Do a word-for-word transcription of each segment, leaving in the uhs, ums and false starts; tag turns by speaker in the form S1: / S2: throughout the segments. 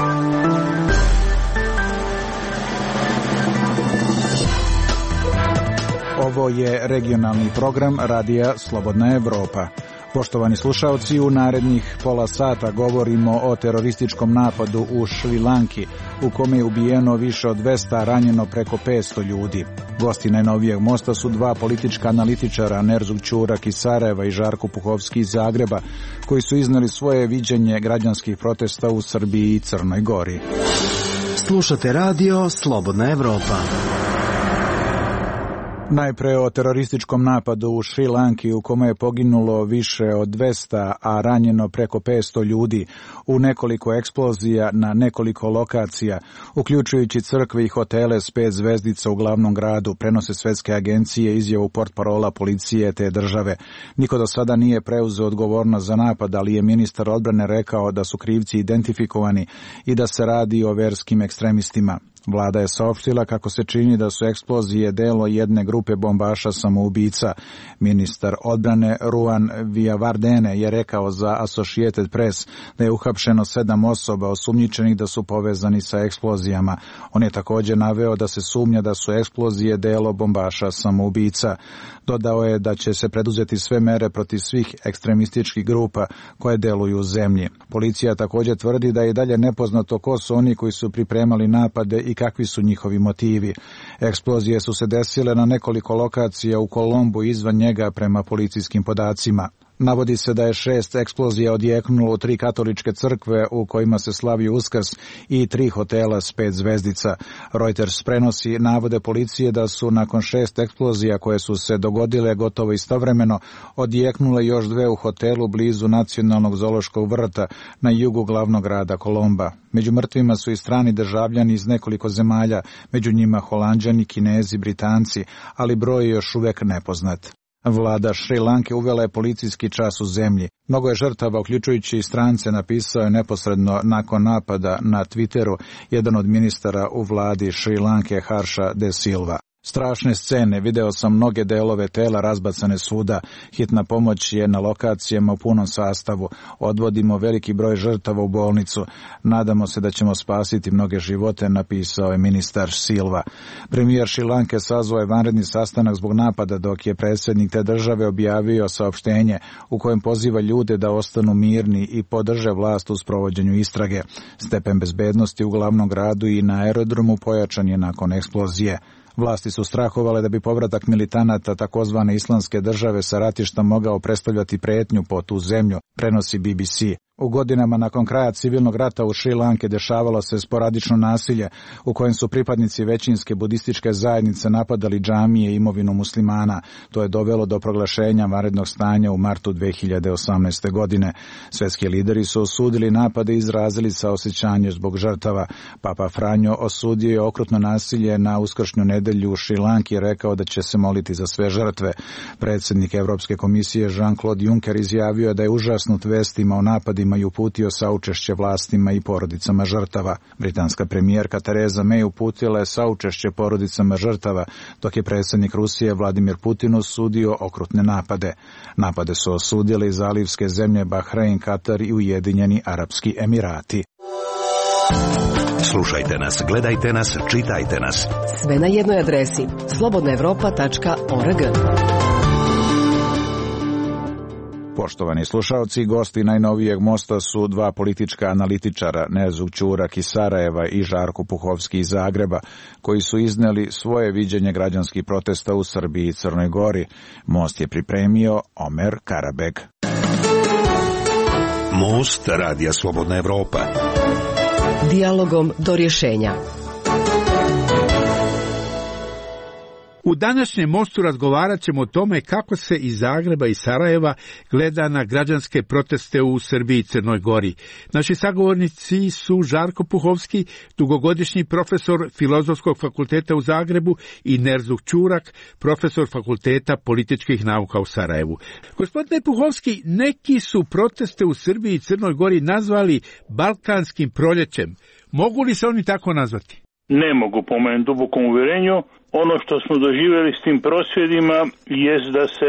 S1: Ovo je regionalni program Radija Slobodna Evropa. Poštovani slušaoci, u narednih pola sata govorimo o terorističkom napadu u Šrilanki, u kome je ubijeno više od dvesta, a ranjeno preko petsto ljudi. Gosti najnovijeg mosta su dva politička analitičara, Nerzug Ćurak iz Sarajeva i Žarko Puhovski iz Zagreba, koji su izneli svoje viđenje građanskih protesta u Srbiji i Crnoj Gori.
S2: Slušate radio Slobodna Evropa.
S1: Najpre o terorističkom napadu u Šrilanki, u kome je poginulo više od dvesta, a ranjeno preko petsto ljudi u nekoliko eksplozija na nekoliko lokacija, uključujući crkve i hotele s pet zvezdica u glavnom gradu, prenose svetske agencije izjavu portparola policije te države. Niko do sada nije preuzeo odgovornost za napad, ali je ministar odbrane rekao da su krivci identifikovani i da se radi o verskim ekstremistima. Vlada je saopštila kako se čini da su eksplozije delo jedne grupe bombaša samoubica. Ministar odbrane Ruan Vijavardene je rekao za Associated Press da je uhapšeno sedam osoba osumnjičenih da su povezani sa eksplozijama. On je također naveo da se sumnja da su eksplozije delo bombaša samoubica. Dodao je da će se preduzeti sve mere protiv svih ekstremističkih grupa koje deluju u zemlji. Policija također tvrdi da je dalje nepoznato ko su oni koji su pripremali napade i kakvi su njihovi motivi. Eksplozije su se desile na nekoliko lokacija u Kolombu i izvan njega prema policijskim podacima. Navodi se da je šest eksplozija odjeknulo u tri katoličke crkve u kojima se slavi Uskrs i tri hotela s pet zvezdica. Reuters prenosi navode policije da su nakon šest eksplozija koje su se dogodile gotovo istovremeno odjeknule još dve u hotelu blizu Nacionalnog zoološkog vrta na jugu glavnog grada Kolomba. Među mrtvima su i strani državljani iz nekoliko zemalja, među njima Holanđani, Kinezi, Britanci, ali broj je još uvijek nepoznat. Vlada Šrilanke uvela je policijski čas u zemlji. Mnogo je žrtava, uključujući i strance, napisao je neposredno nakon napada na Twitteru jedan od ministara u vladi Šrilanke, Harsha De Silva. Strašne scene, video sam mnoge delove tela razbacane svuda, hitna pomoć je na lokacijama u punom sastavu, odvodimo veliki broj žrtava u bolnicu, nadamo se da ćemo spasiti mnoge živote, napisao je ministar Silva. Premijer Šrilanke sazvao je vanredni sastanak zbog napada, dok je predsjednik te države objavio saopštenje u kojem poziva ljude da ostanu mirni i podrže vlast u sprovođenju istrage. Stepen bezbednosti u glavnom gradu i na aerodromu pojačan je nakon eksplozije. Vlasti su strahovale da bi povratak militanata takozvane islamske države sa ratišta mogao predstavljati pretnju po tu zemlju, prenosi B B C. U godinama nakon kraja civilnog rata u Šrilanke dešavalo se sporadično nasilje u kojem su pripadnici većinske budističke zajednice napadali džamije i imovinu muslimana. To je dovelo do proglašenja vanrednog stanja u martu dve hiljade osamnaeste. godine. Svetski lideri su osudili napade i izrazili saosjećanje zbog žrtava. Papa Franjo osudio je okrutno nasilje na uskršnju nedelju u Šrilanki i rekao da će se moliti za sve žrtve. Predsjednik Evropske komisije Jean-Claude Juncker izjavio je da je užasnut vestima o napadima i uputio saučešće vlastima i porodicama žrtava. Britanska premijerka Theresa May uputila je saučešće porodicama žrtava, dok je predsjednik Rusije Vladimir Putin osudio okrutne napade. Napade su osudile i zalivske zemlje Bahrein, Katar i Ujedinjeni Arapski Emirati.
S3: Slušajte nas, gledajte nas, čitajte nas.
S4: Sve na jednoj adresi slobodna evropa tačka org.
S1: Poštovani slušalci, gosti najnovijeg mosta su dva politička analitičara, Nerzug Ćurak iz Sarajeva i Žarko Puhovski iz Zagreba, koji su izneli svoje viđenje građanskih protesta u Srbiji i Crnoj Gori. Most je pripremio Omer Karabeg.
S3: Most Radija Slobodna Evropa.
S4: Dijalogom do rješenja.
S5: U današnjem mostu razgovarat ćemo o tome kako se iz Zagreba i Sarajeva gleda na građanske proteste u Srbiji i Crnoj Gori. Naši sagovornici su Žarko Puhovski, dugogodišnji profesor Filozofskog fakulteta u Zagrebu, i Nerzug Ćurak, profesor Fakulteta političkih nauka u Sarajevu. Gospodine Puhovski, neki su proteste u Srbiji i Crnoj Gori nazvali balkanskim proljećem. Mogu li se oni tako nazvati?
S6: Ne mogu, po mojem dubokom uvjerenju. Ono što smo doživjeli s tim prosvjedima jest da se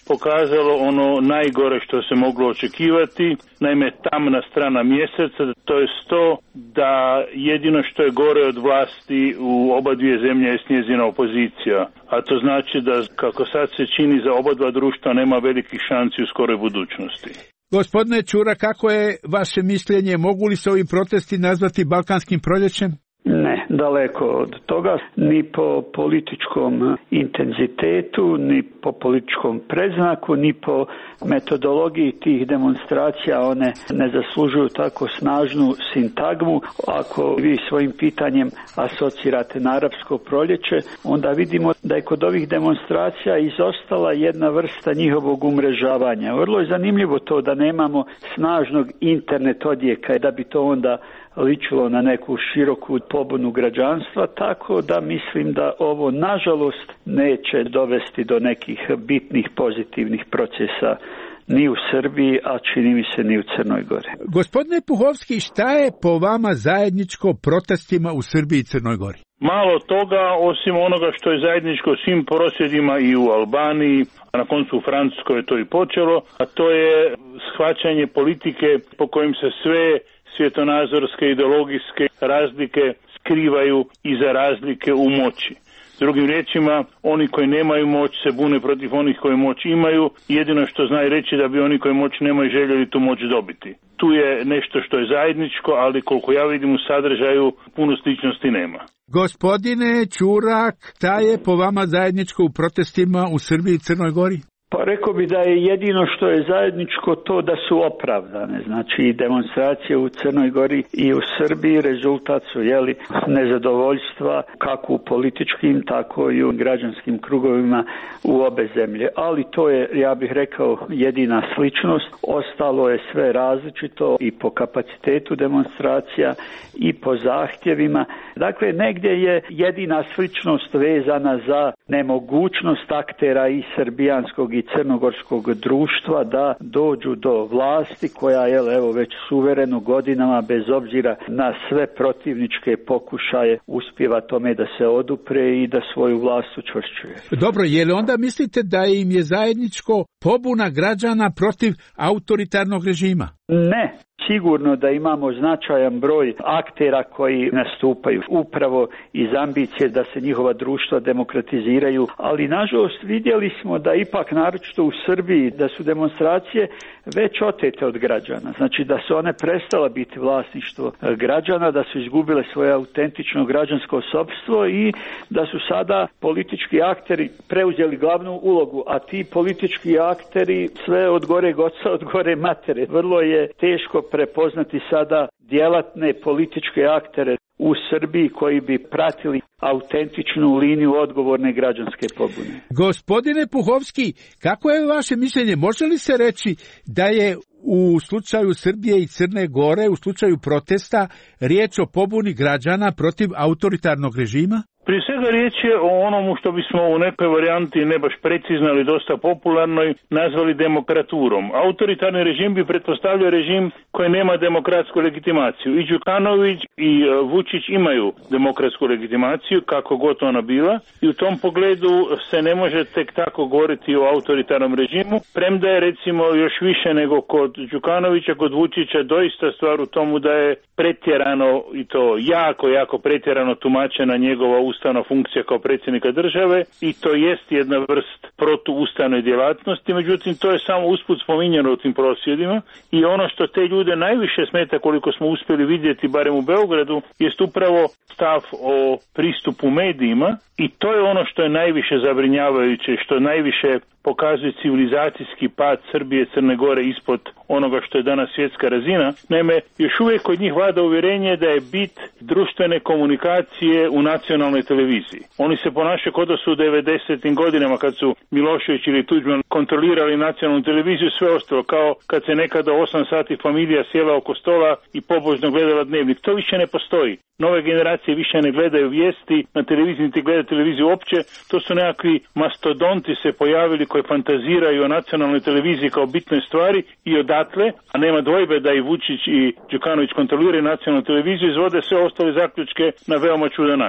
S6: pokazalo ono najgore što se moglo očekivati, naime tamna strana mjeseca, to je to da jedino što je gore od vlasti u oba dvije zemlje je njezina opozicija, a to znači da kako sad se čini za oba dva društva nema velikih šansi u skoroj budućnosti.
S5: Gospodine Ćura, kako je vaše mišljenje, mogu li se ovi protesti nazvati balkanskim proljećem?
S7: Ne, daleko od toga, ni po političkom intenzitetu, ni po političkom predznaku, ni po metodologiji tih demonstracija. One ne zaslužuju tako snažnu sintagmu. Ako vi svojim pitanjem asocirate na arapsko proljeće, onda vidimo da je kod ovih demonstracija izostala jedna vrsta njihovog umrežavanja. Vrlo je zanimljivo to da nemamo snažnog internet odjeka, da bi to onda ličilo na neku široku pobunu građanstva, tako da mislim da ovo nažalost neće dovesti do nekih bitnih pozitivnih procesa ni u Srbiji, a čini mi se ni u Crnoj Gori.
S5: Gospodine Puhovski, šta je po vama zajedničko protestima u Srbiji i Crnoj Gori?
S6: Malo toga, osim onoga što je zajedničko svim prosvjedima i u Albaniji, a na koncu u Francuskoj je to i počelo, a to je shvaćanje politike po kojim se sve svjetonazorske, ideologijske razlike skrivaju iza razlike u moći. Drugim riječima, oni koji nemaju moć se bune protiv onih koji moć imaju, jedino što znaju reći da bi oni koji moć nemaju željeli tu moć dobiti. Tu je nešto što je zajedničko, ali koliko ja vidim u sadržaju, puno sličnosti nema.
S5: Gospodine Ćurak, šta je po vama zajedničko u protestima u Srbiji i Crnoj Gori?
S7: Pa rekao bi da je jedino što je zajedničko to da su opravdane. Znači demonstracije u Crnoj Gori i u Srbiji rezultat su jeli, nezadovoljstva kako u političkim, tako i u građanskim krugovima u obe zemlje. Ali to je, ja bih rekao, jedina sličnost. Ostalo je sve različito i po kapacitetu demonstracija i po zahtjevima. Dakle, negdje je jedina sličnost vezana za nemogućnost aktera i srbijanskog i crnogorskog društva da dođu do vlasti koja je evo već suvereno godinama bez obzira na sve protivničke pokušaje uspijeva tome da se odupre i da svoju vlast učvršćuje.
S5: Dobro, je li onda mislite da im je zajedničko pobuna građana protiv autoritarnog režima?
S7: Ne. Sigurno da imamo značajan broj aktera koji nastupaju upravo iz ambicije da se njihova društva demokratiziraju, ali nažalost vidjeli smo da ipak naročito u Srbiji da su demonstracije već otete od građana. Znači da su one prestala biti vlasništvo građana, da su izgubile svoje autentično građansko sopstvo i da su sada politički akteri preuzeli glavnu ulogu, a ti politički akteri sve od gore oca, od gore matere. Vrlo je teško prepoznati sada djelatne političke aktere u Srbiji koji bi pratili autentičnu liniju odgovorne građanske pobune.
S5: Gospodine Puhovski, kako je vaše mišljenje? Može li se reći da je u slučaju Srbije i Crne Gore, u slučaju protesta, riječ o pobuni građana protiv autoritarnog režima?
S6: Prije svega riječ je o onomu što bismo u nekoj varijanti ne baš precizno ali dosta popularnoj nazvali demokraturom. Autoritarni režim bi pretpostavljao režim koji nema demokratsku legitimaciju. I Đukanović i Vučić imaju demokratsku legitimaciju, kako god ona bila, i u tom pogledu se ne može tek tako govoriti o autoritarnom režimu, premda je recimo još više nego kod Đukanovića, kod Vučića doista stvar u tomu da je pretjerano, i to jako, jako pretjerano tumačena njegova ustavna funkcija kao predsjednika države, i to jest jedna vrst protuustavne djelatnosti, međutim to je samo usput spominjano u tim prosvjedima, i ono što te ljude najviše smeta, koliko smo uspjeli vidjeti barem u Beogradu, jest upravo stav o pristupu medijima, i to je ono što je najviše zabrinjavajuće, što najviše pokazuje civilizacijski pad Srbije i Crne Gore ispod onoga što je danas svjetska razina. Naime, još uvijek kod njih vlada uvjerenje da je bit društvene komunikacije u nacionalnoj televiziji. Oni se ponašaju kao da su u devedesetim godinama kad su Milošević ili Tuđman kontrolirali nacionalnu televiziju, sve ostalo kao kad se nekada osam sati familija sjela oko stola i pobožno gledala dnevnik. To više ne postoji. Nove generacije više ne gledaju vijesti na televiziji, niti gledaju televiziju uopće. To su nekakvi mastodonti se pojavili koji fantaziraju o nacionalnoj televiziji kao bitnoj stvari, i odatle, a nema dvojbe da i Vučić i Đukanović kontroliraju nacionalnu televiziju, izvode sve ostale zaključke na veoma čudan način.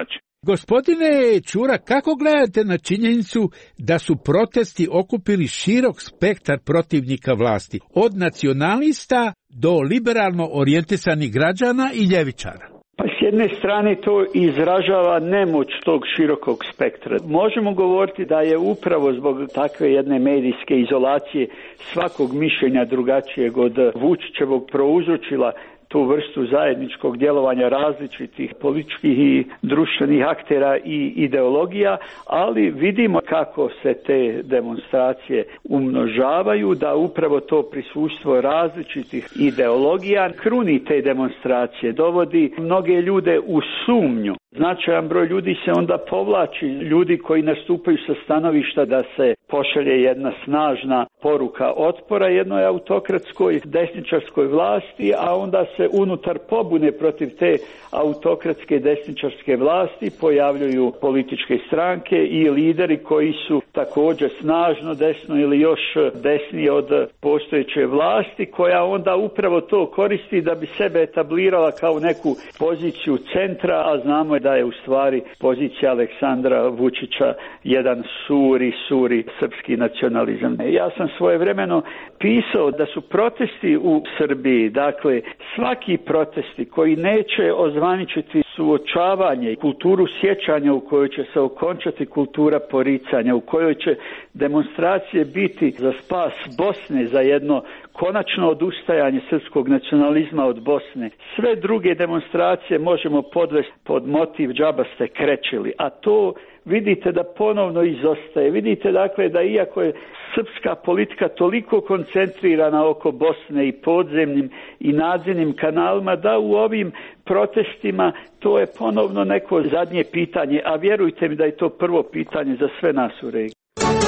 S5: Gospodine Čurak, kako gledate na činjenicu da su protesti okupili širok spektar protivnika vlasti, od nacionalista do liberalno orijentisanih građana i ljevičara?
S7: Pa s jedne strane to izražava nemoć tog širokog spektra. Možemo govoriti da je upravo zbog takve jedne medijske izolacije svakog mišljenja drugačijeg od Vučićevog prouzročila tu vrstu zajedničkog djelovanja različitih političkih i društvenih aktera i ideologija, ali vidimo kako se te demonstracije umnožavaju, da upravo to prisustvo različitih ideologija kruni te demonstracije, dovodi mnoge ljude u sumnju. Značajan broj ljudi se onda povlači, ljudi koji nastupaju sa stanovišta da se pošalje jedna snažna poruka otpora jednoj autokratskoj desničarskoj vlasti, a onda se unutar pobune protiv te autokratske desničarske vlasti pojavljuju političke stranke i lideri koji su također snažno desno ili još desnije od postojeće vlasti, koja onda upravo to koristi da bi sebe etablirala kao neku poziciju centra, a znamo da je u stvari pozicija Aleksandra Vučića jedan suri, suri srpski nacionalizam. Ja sam svojevremeno pisao da su protesti u Srbiji, dakle svaki protesti koji neće ozvaničiti suočavanje, kulturu sjećanja u kojoj će se okončati kultura poricanja, u kojoj će demonstracije biti za spas Bosne, za jedno konačno odustajanje srpskog nacionalizma od Bosne. Sve druge demonstracije možemo podvesti pod motiv džaba ste krečili, a to vidite da ponovno izostaje. Vidite dakle da iako je srpska politika toliko koncentrirana oko Bosne i podzemnim i nadzemnim kanalima, da u ovim protestima to je ponovno neko zadnje pitanje, a vjerujte mi da je to prvo pitanje za sve nas u regiji.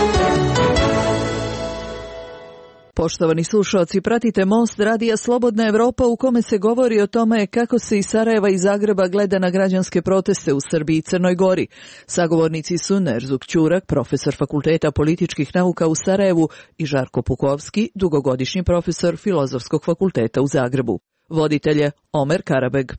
S8: Poštovani slušalci, pratite Most radija Slobodna Evropa u kome se govori o tome kako se iz Sarajeva i Zagreba gleda na građanske proteste u Srbiji i Crnoj Gori. Sagovornici su Nerzuk Ćurak, profesor Fakulteta političkih nauka u Sarajevu, i Žarko Pukovski, dugogodišnji profesor Filozofskog fakulteta u Zagrebu. Voditelj je Omer Karabeg.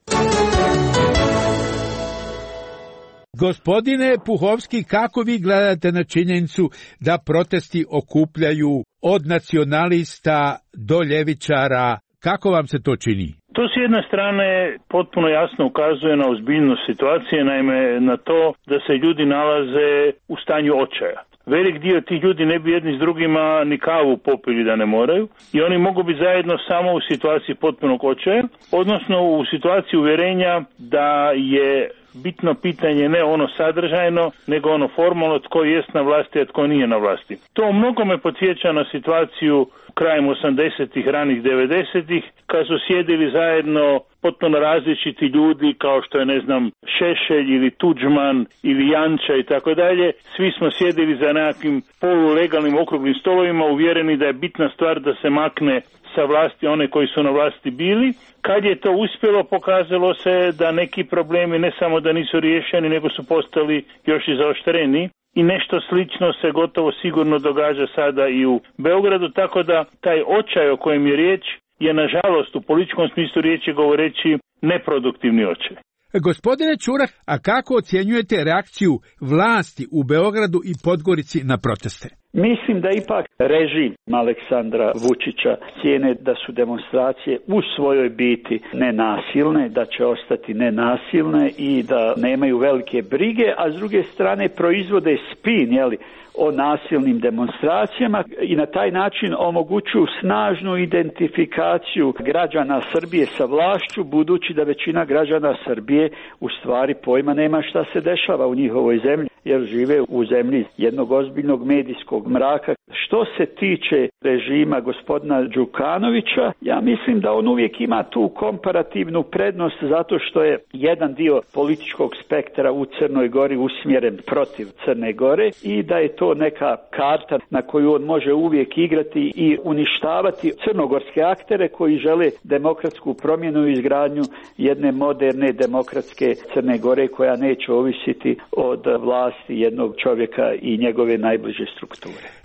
S5: Gospodine Puhovski, kako vi gledate na činjenicu da protesti okupljaju od nacionalista do ljevičara? Kako vam se to čini?
S6: To s jedne strane potpuno jasno ukazuje na ozbiljnost situacije, naime na to da se ljudi nalaze u stanju očaja. Velik dio tih ljudi ne bi jedni s drugima ni kavu popili da ne moraju i oni mogu biti zajedno samo u situaciji potpunog očaja, odnosno u situaciji uvjerenja da je bitno pitanje ne ono sadržajno, nego ono formalno, tko jest na vlasti, a tko nije na vlasti. To mnogo me podsjeća na situaciju krajem osamdesetih, ranih devedesetih, kad su sjedili zajedno potpuno različiti ljudi kao što je, ne znam, Šešelj ili Tuđman ili Janča i tako dalje. Svi smo sjedili za nekakvim polulegalnim okruglim stolovima, uvjereni da je bitna stvar da se makne sa vlasti one koji su na vlasti bili. Kad je to uspjelo, pokazalo se da neki problemi ne samo da nisu riješeni, nego su postali još i zaoštreni. I nešto slično se gotovo sigurno događa sada i u Beogradu, tako da taj očaj o kojem je riječ je nažalost u političkom smislu riječi govoreći neproduktivni očaj.
S5: Gospodine Čurak, a kako ocjenjujete reakciju vlasti u Beogradu i Podgorici na proteste?
S7: Mislim da ipak režim Aleksandra Vučića cijene da su demonstracije u svojoj biti nenasilne, da će ostati nenasilne i da nemaju velike brige, a s druge strane proizvode spin, jeli, o nasilnim demonstracijama i na taj način omogućuju snažnu identifikaciju građana Srbije sa vlašću, budući da većina građana Srbije u stvari pojma nema šta se dešava u njihovoj zemlji, jer žive u zemlji jednog ozbiljnog medijskog mraka. Što se tiče režima gospodina Đukanovića, ja mislim da on uvijek ima tu komparativnu prednost zato što je jedan dio političkog spektra u Crnoj Gori usmjeren protiv Crne Gore i da je to neka karta na koju on može uvijek igrati i uništavati crnogorske aktere koji žele demokratsku promjenu i izgradnju jedne moderne demokratske Crne Gore koja neće ovisiti od vlasti jednog čovjeka i njegove najbliže strukture.
S5: Gospodine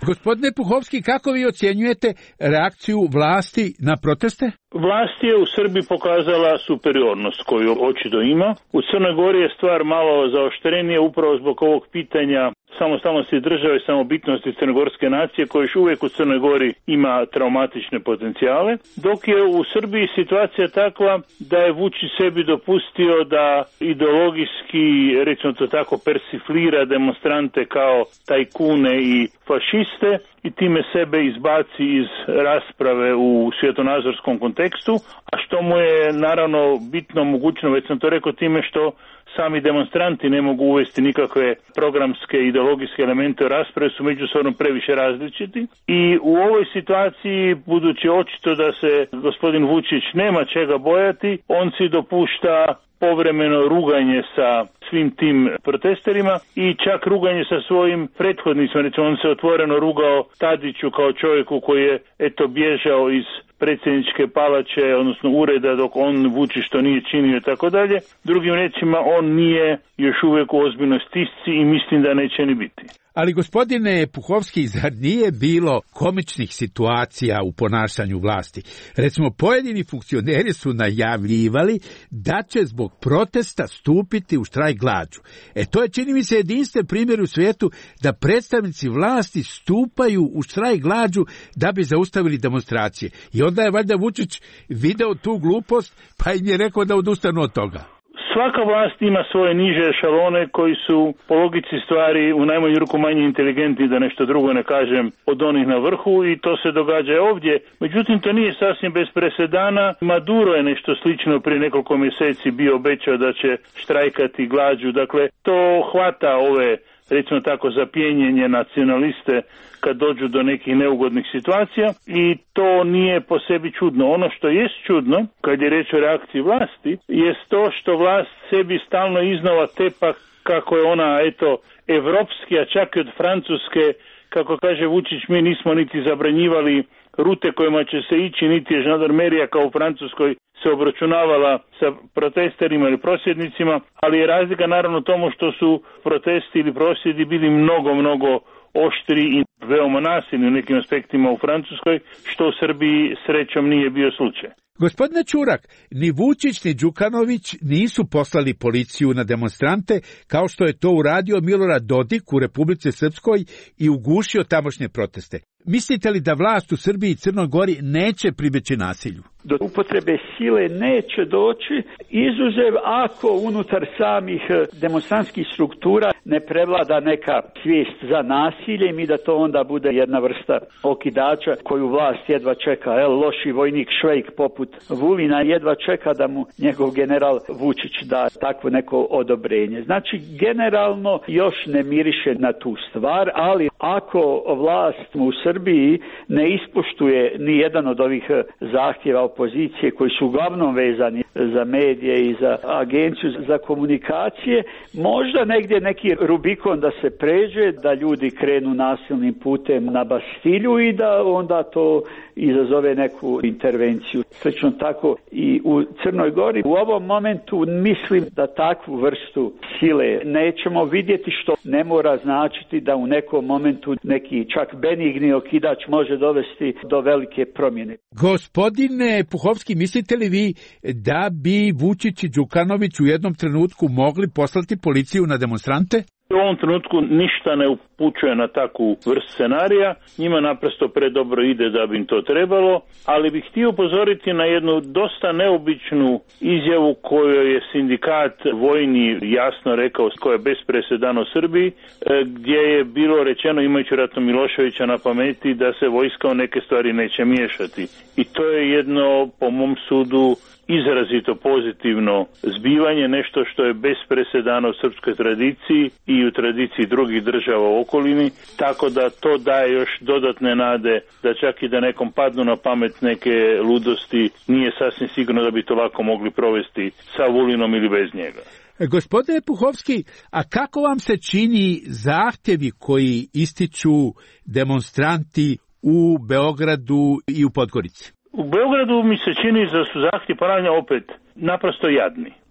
S5: Gospodine Puhovski, kako vi ocjenjujete reakciju vlasti na proteste?
S6: Vlast je u Srbiji pokazala superiornost koju očito ima. U Crnoj Gori je stvar malo zaoštrenija upravo zbog ovog pitanja samostalnosti države i samobitnosti crnogorske nacije koja još uvijek u Crnoj Gori ima traumatične potencijale, dok je u Srbiji situacija takva da je Vučić sebi dopustio da ideologijski, recimo to tako, persiflira demonstrante kao tajkune i fašiste i time sebe izbaci iz rasprave u svjetonazorskom kontekstu, a što mu je naravno bitno omogućeno, već sam to rekao, time što sami demonstranti ne mogu uvesti nikakve programske i ideologijske elemente u rasprave, su međusobno previše različiti. I u ovoj situaciji, budući očito da se gospodin Vučić nema čega bojati, on si dopušta povremeno ruganje sa svim tim protesterima i čak ruganje sa svojim prethodnicima. Recimo, on se otvoreno rugao Tadiću kao čovjeku koji je eto bježao iz predsjedničke palače, odnosno ureda, dok on Vučić to nije činio i tako dalje. Drugim rečima, on nije još uvijek u ozbiljnoj stisci i mislim da neće ni biti.
S5: Ali gospodine Puhovski, zar nije bilo komičnih situacija u ponašanju vlasti? Recimo, pojedini funkcioneri su najavljivali da će zbog protesta stupiti u štrajk glađu. E to je, čini mi se, jedinstven primjer u svijetu da predstavnici vlasti stupaju u štrajk glađu da bi zaustavili demonstracije. I onda je valjda Vučić video tu glupost, pa im je rekao da odustanu od toga.
S6: Svaka vlast ima svoje niže ešalone koji su po logici stvari u najmanju ruku manje inteligentni, da nešto drugo ne kažem, od onih na vrhu, i to se događa ovdje. Međutim, to nije sasvim bez presedana. Maduro je nešto slično prije nekoliko mjeseci bio obećao da će štrajkati glađu. Dakle, to hvata ove, recimo tako, zapjenjenje nacionaliste kad dođu do nekih neugodnih situacija i to nije po sebi čudno. Ono što jest čudno, kad je reč o reakciji vlasti, jest to što vlast sebi stalno iznova tepa kako je ona, eto, evropski, a čak i od Francuske, kako kaže Vučić, mi nismo niti zabranjivali rute kojima će se ići, niti je žandarmerija kao u Francuskoj se obračunavala sa protesterima ili prosvjednicima, ali je razlika naravno tomu što su protesti ili prosvjedi bili mnogo, mnogo oštri i veoma nasilni u nekim aspektima u Francuskoj, što u Srbiji srećom nije bio slučaj.
S5: Gospodine Čurak, ni Vučić ni Đukanović nisu poslali policiju na demonstrante kao što je to uradio Milorad Dodik u Republici Srpskoj i ugušio tamošnje proteste. Mislite li da vlast u Srbiji i Crnoj Gori neće pribeći nasilju?
S7: Do upotrebe sile neće doći, izuzev ako unutar samih demonstrantskih struktura ne prevlada neka svijest za nasiljem i da to onda bude jedna vrsta okidača koju vlast jedva čeka. El, loši vojnik Švejk poput Vulina jedva čeka da mu njegov general Vučić da takvo neko odobrenje. Znači, generalno još ne miriše na tu stvar, ali ako vlast u Srbiji ne ispoštuje ni jedan od ovih zahtjeva opozicije koji su uglavnom vezani za medije i za agenciju za komunikacije, možda negdje neki Rubikon da se pređe, da ljudi krenu nasilnim putem na Bastilju i da onda to izazove neku intervenciju. Slično tako i u Crnoj Gori. U ovom momentu mislim da takvu vrstu sile nećemo vidjeti, što ne mora značiti da u nekom momentu neki čak benigni okidač može dovesti do velike promjene.
S5: Gospodine Puhovski, mislite li vi da bi Vučić i Đukanović u jednom trenutku mogli poslati policiju na demonstrante?
S6: U ovom trenutku ništa ne upućuje na takvu vrst scenarija, njima naprosto predobro ide da bi im to trebalo, ali bih htio upozoriti na jednu dosta neobičnu izjavu koju je sindikat vojni jasno rekao, koja je bez presedana u Srbiji, gdje je bilo rečeno, imajući ratno Miloševića na pameti, da se vojska u neke stvari neće miješati. I to je jedno, po mom sudu, izrazito pozitivno zbivanje, nešto što je bez presedana u srpskoj tradiciji i u tradiciji drugih država u okolini, tako da to daje još dodatne nade da čak i da nekom padnu na pamet neke ludosti, nije sasvim sigurno da bi to lako mogli provesti sa Vulinom ili bez njega.
S5: Gospodine Puhovski, a kako vam se čini zahtjevi koji ističu demonstranti u Beogradu i u Podgorici?
S6: U Beogradu mi se čini da su zahtjevi ponavljanja opet naprosto jadni.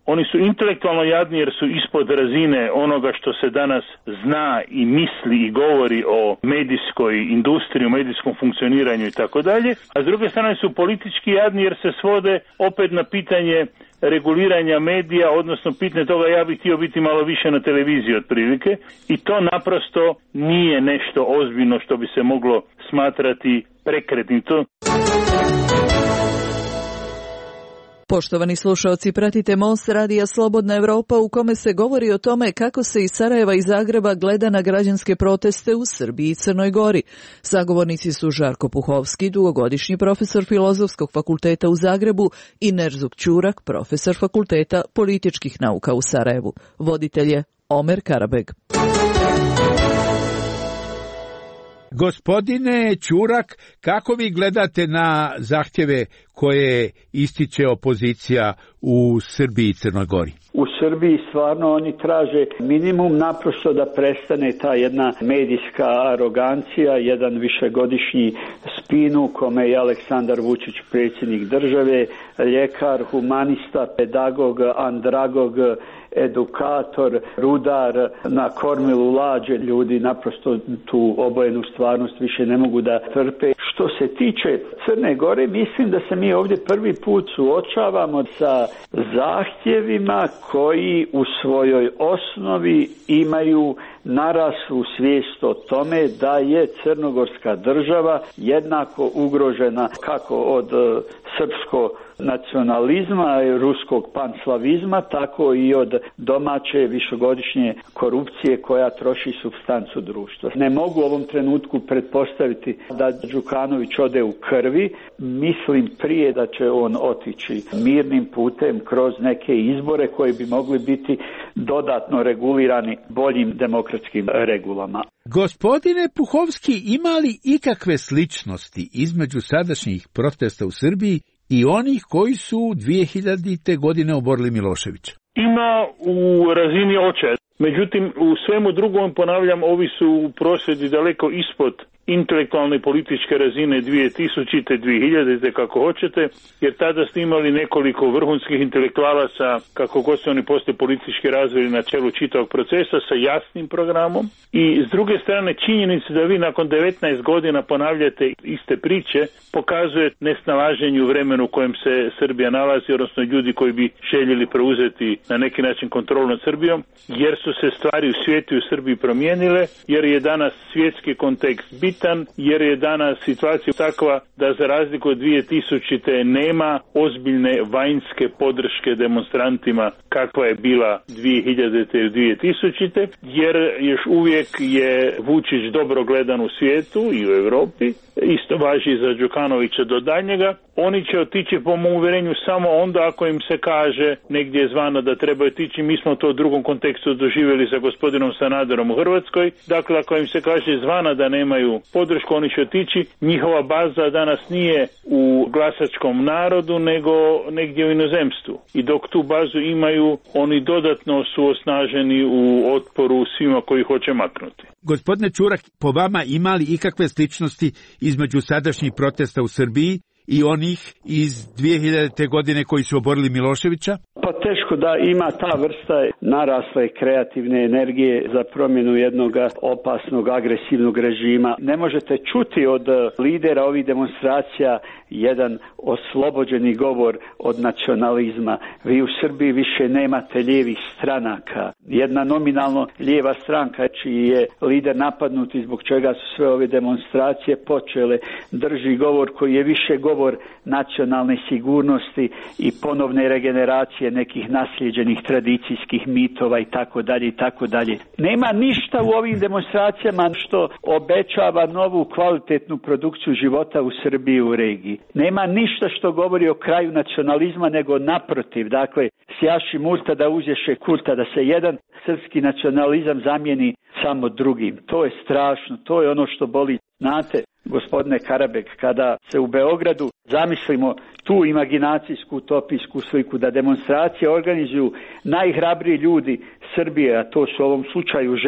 S6: Oni su intelektualno jadni jer su ispod razine onoga što se danas zna i misli i govori o medijskoj industriji, o medijskom funkcioniranju i tako dalje, a s druge strane su politički jadni jer se svode opet na pitanje reguliranja medija, odnosno pitanje toga ja bih htio biti malo više na televiziji otprilike, i to naprosto nije nešto ozbiljno što bi se moglo smatrati prekretnim. To...
S8: Poštovani slušalci, pratite Most radija Slobodna Evropa u kome se govori o tome kako se iz Sarajeva i Zagreba gleda na građanske proteste u Srbiji i Crnoj Gori. Sagovornici su Žarko Puhovski, dugogodišnji profesor Filozofskog fakulteta u Zagrebu, i Nerzuk Ćurak, profesor Fakulteta političkih nauka u Sarajevu. Voditelj je Omer Karabeg.
S5: Gospodine Ćurak, kako vi gledate na zahtjeve koje ističe opozicija u Srbiji i Crnoj Gori?
S7: U Srbiji stvarno oni traže minimum naprosto da prestane ta jedna medijska arogancija, jedan višegodišnji spin u kome je Aleksandar Vučić predsjednik države, ljekar, humanista, pedagog, andragog, edukator, rudar, na kormilu lađe. Ljudi naprosto tu obojenu stvarnost više ne mogu da trpe. Što se tiče Crne Gore, mislim da se mi ovdje prvi put suočavamo sa zahtjevima koji u svojoj osnovi imaju naraslu svijest o tome da je crnogorska država jednako ugrožena kako od srpskog nacionalizma, ruskog panslavizma, tako i od domaće višegodišnje korupcije koja troši supstancu društva. Ne mogu u ovom trenutku pretpostaviti da Đukanović ode u krvi. Mislim prije da će on otići mirnim putem kroz neke izbore koji bi mogli biti dodatno regulirani boljim demokratskim regulama.
S5: Gospodine Puhovski, ima li ikakve sličnosti između sadašnjih protesta u Srbiji i onih koji su dvije hiljadite godine oborili Miloševića?
S6: Ima u razini očaja. Međutim, u svemu drugom, ponavljam, ovi su prosvjedi daleko ispod intelektualne političke razine dvije tisućite, dvije hiljadite, kako hoćete, jer tada ste imali nekoliko vrhunskih intelektualaca, kako god se oni poslije politički razvili na čelu čitavog procesa, sa jasnim programom. I s druge strane, činjenica da vi nakon devetnaest godina ponavljate iste priče, pokazuje nesnalaženje u vremenu u kojem se Srbija nalazi, odnosno ljudi koji bi željeli preuzeti na neki način kontrolu nad Srbijom, jer su se stvari u svijetu i u Srbiji promijenile, jer je danas svjetski kontekst bitan, jer je danas situacija takva da za razliku od dvije tisućite nema ozbiljne vanjske podrške demonstrantima kakva je bila dvije hiljadite i dvije tisućite, jer još uvijek je Vučić dobro gledan u svijetu i u Europi, isto važi za Đukanovića do daljnjega. Oni će otići po mom uvjerenju samo onda ako im se kaže negdje zvana da trebaju otići. Mi smo to u drugom kontekstu doživjeli sa gospodinom Sanaderom u Hrvatskoj. Dakle, ako im se kaže zvana da nemaju podršku, oni će otići. Njihova baza danas nije u glasačkom narodu, nego negdje u inozemstvu. I dok tu bazu imaju, oni dodatno su osnaženi u otporu svima koji hoće maknuti.
S5: Gospodine Ćurak, po vama ima li ikakve sličnosti između sadašnjih protesta u Srbiji i onih iz dvije hiljadite godine koji su oborili Miloševića?
S7: Pa teško da ima ta vrsta narasle kreativne energije za promjenu jednog opasnog, agresivnog režima. Ne možete čuti od lidera ovih demonstracija jedan oslobođeni govor od nacionalizma. Vi u Srbiji više nemate lijevih stranaka. Jedna nominalno lijeva stranka čiji je lider napadnut i zbog čega su sve ove demonstracije počele, drži govor koji je više govor nacionalne sigurnosti i ponovne regeneracije nekih naslijeđenih tradicijskih mitova i tako dalje i tako dalje. Nema ništa u ovim demonstracijama što obećava novu kvalitetnu produkciju života u Srbiji i u regiji. Nema ništa što govori o kraju nacionalizma, nego naprotiv. Dakle, sjaši Murta da uzješe Kurta, da se jedan srpski nacionalizam zamijeni samo drugim. To je strašno, to je ono što boli. Znate, gospodine Karabek, kada se u Beogradu zamislimo tu imaginacijsku, utopijsku sliku da demonstracije organizuju najhrabriji ljudi Srbije, a to su u ovom slučaju žene,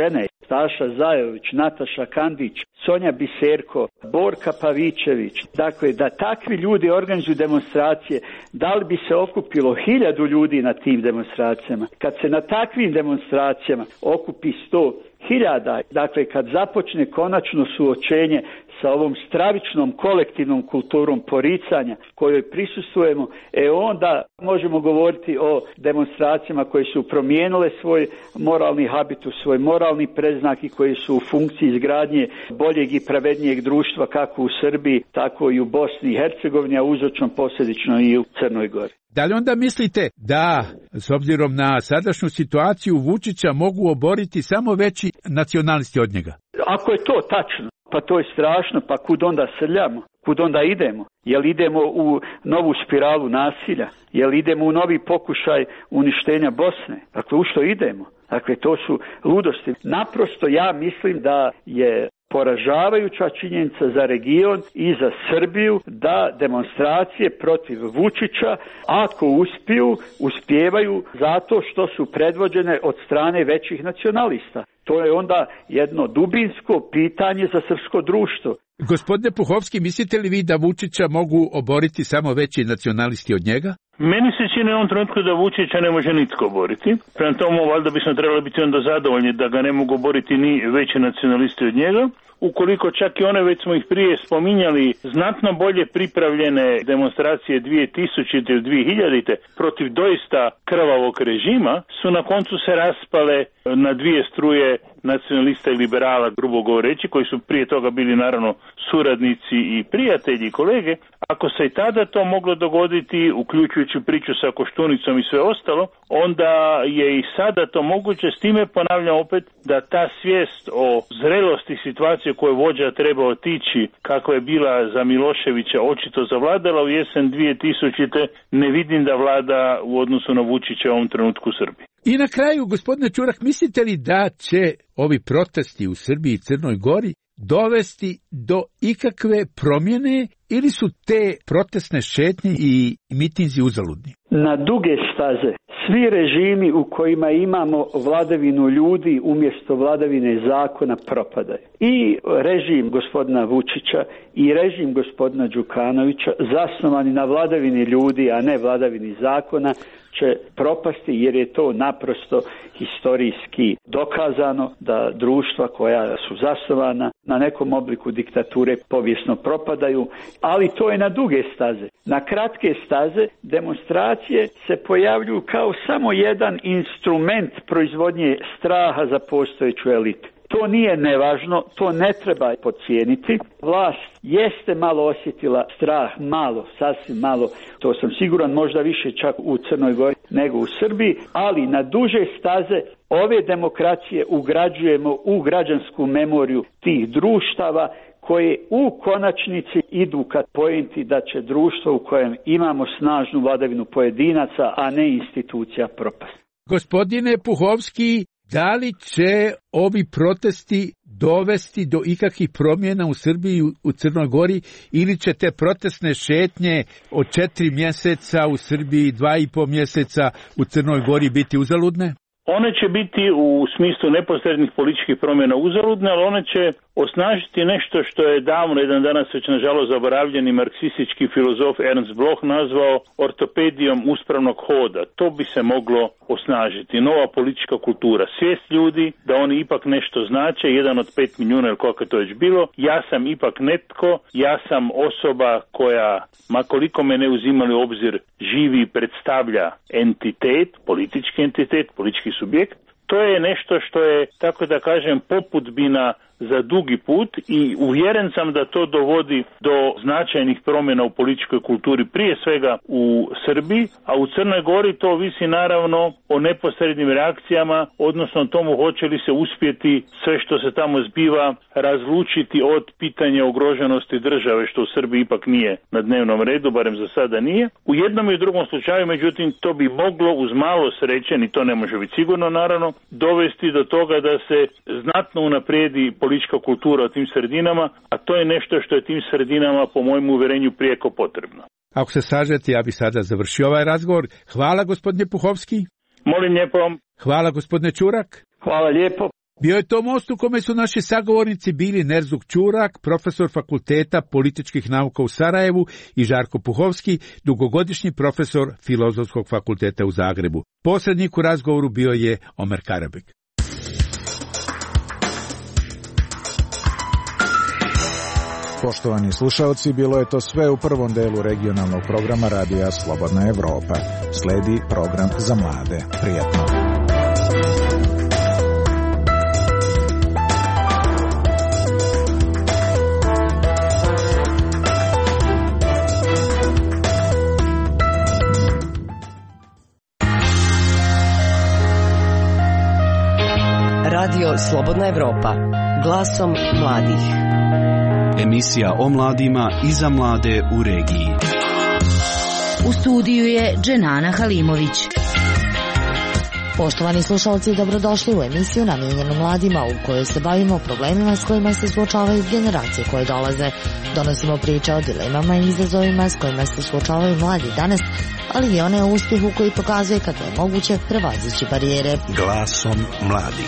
S7: Staša Zajović, Nataša Kandić, Sonja Biserko, Borka Pavićević. Dakle, da takvi ljudi organizuju demonstracije, da li bi se okupilo hiljadu ljudi na tim demonstracijama? Kad se na takvim demonstracijama okupi sto hiljada, dakle kad započne konačno suočenje sa ovom stravičnom kolektivnom kulturom poricanja kojoj prisustvujemo, e onda možemo govoriti o demonstracijama koje su promijenile svoj moralni habitus, svoj moralni predznak i koje su u funkciji izgradnje boljeg i pravednijeg društva kako u Srbiji, tako i u Bosni i Hercegovini, a uzočno posljedično i u Crnoj Gori.
S5: Da li onda mislite da, s obzirom na sadašnju situaciju, Vučića mogu oboriti samo veći nacionalisti od njega?
S7: Ako je to tačno, pa to je strašno, pa kud onda srljamo? Kud onda idemo? Jel idemo u novu spiralu nasilja? Jel idemo u novi pokušaj uništenja Bosne? Dakle, u što idemo? Dakle, to su ludosti. Naprosto ja mislim da je poražavajuća činjenica za region i za Srbiju da demonstracije protiv Vučića, ako uspiju, uspijevaju zato što su predvođene od strane većih nacionalista. To je onda jedno dubinsko pitanje za srpsko društvo.
S5: Gospodine Puhovski, mislite li vi da Vučića mogu oboriti samo veći nacionalisti od njega?
S6: Meni se čini u ovom trenutku da Vučića ne može nitko boriti. Prema tomu, valjda bismo trebali biti onda zadovoljni da ga ne mogu boriti ni veći nacionalisti od njega. Ukoliko čak i one, već smo ih prije spominjali, znatno bolje pripravljene demonstracije dvije tisućite i dvije hiljadite protiv doista krvavog režima su na koncu se raspale na dvije struje nacionalista i liberala, grubo govoreći, koji su prije toga bili naravno suradnici i prijatelji i kolege. Ako se i tada to moglo dogoditi, uključujući priču sa Koštunicom i sve ostalo, onda je i sada to moguće. S time ponavljam opet da ta svijest o zrelosti situacije koje vođa treba otići, kako je bila za Miloševića očito zavladala u jesen dvije tisućite, ne vidim da vlada u odnosu na Vučića u ovom trenutku u Srbiji.
S5: I na kraju, gospodine Čurak, mislite li da će ovi protesti u Srbiji i Crnoj Gori dovesti do ikakve promjene ili su te protestne šetnje i mitinzi uzaludni?
S7: Na duge staze svi režimi u kojima imamo vladavinu ljudi umjesto vladavine zakona propadaju. I režim gospodina Vučića i režim gospodina Đukanovića, zasnovani na vladavini ljudi, a ne vladavini zakona, će propasti jer je to naprosto historijski dokazano da društva koja su zasnovana na nekom obliku diktature povijesno propadaju, ali to je na duge staze. Na kratke staze demonstracije se pojavljuju kao samo jedan instrument proizvodnje straha za postojeću elitu. To nije nevažno, to ne treba podcijeniti. Vlast jeste malo osjetila strah, malo, sasvim malo, to sam siguran, možda više čak u Crnoj Gori nego u Srbiji, ali na duže staze ove demokracije ugrađujemo u građansku memoriju tih društava koje u konačnici idu ka poenti da će društvo u kojem imamo snažnu vladavinu pojedinaca, a ne institucija propasti.
S5: Gospodine Puhovski, da li će ovi protesti dovesti do ikakvih promjena u Srbiji i u Crnoj Gori ili će te protestne šetnje od četiri mjeseca u Srbiji, dva i po mjeseca u Crnoj Gori biti uzaludne?
S6: One će biti u smislu neposrednih političkih promjena uzaludne, ali one će osnažiti nešto što je davno, jedan danas već nažalost zaboravljeni marksistički filozof Ernst Bloch nazvao ortopedijom uspravnog hoda. To bi se moglo osnažiti. Nova politička kultura. Svijest ljudi da oni ipak nešto znače, jedan od pet milijuna ili koliko je to već bilo. Ja sam ipak netko, ja sam osoba koja, ma koliko me ne uzimali u obzir, živi i predstavlja entitet, politički entitet, politički subjekt. To je nešto što je, tako da kažem, popudbina za dugi put i uvjeren sam da to dovodi do značajnih promjena u političkoj kulturi, prije svega u Srbiji, a u Crnoj Gori to visi naravno o neposrednim reakcijama, odnosno tomu hoće li se uspjeti sve što se tamo zbiva razlučiti od pitanja ugroženosti države, što u Srbiji ipak nije na dnevnom redu, barem za sada nije. U jednom i drugom slučaju, međutim, to bi moglo uz malo sreće, ni to ne može biti sigurno naravno, dovesti do toga da se znatno unaprijedi politička kultura u tim sredinama, a to je nešto što je tim sredinama po mojem uvjerenju prijeko potrebno.
S5: Ako se slažete, ja bi sada završio ovaj razgovor. Hvala gospodine Puhovski.
S6: Molim lijepo.
S5: Hvala gospodine Čurak.
S7: Hvala lijepo.
S5: Bio je to most u kome su naši sagovornici bili Nerzuk Ćurak, profesor Fakulteta političkih nauka u Sarajevu, i Žarko Puhovski, dugogodišnji profesor Filozofskog fakulteta u Zagrebu. Posrednik u razgovoru bio je Omer Karabek.
S1: Poštovani slušaoci, bilo je to sve u prvom delu regionalnog programa Radija Slobodna Evropa. Sledi program za mlade. Prijetno.
S4: Radio Slobodna Evropa. Glasom mladih.
S2: Emisija o mladima i za mlade u regiji.
S9: U studiju je Dženana Halimović. Poštovani slušalci, dobrodošli u emisiju namijenjenu mladima u kojoj se bavimo problemima s kojima se suočavaju generacije koje dolaze. Donosimo priče o dilemama i izazovima s kojima se suočavaju mladi danas, ali i one o uspjehu koji pokazuje kako je moguće prevazići barijere.
S3: Glasom mladih.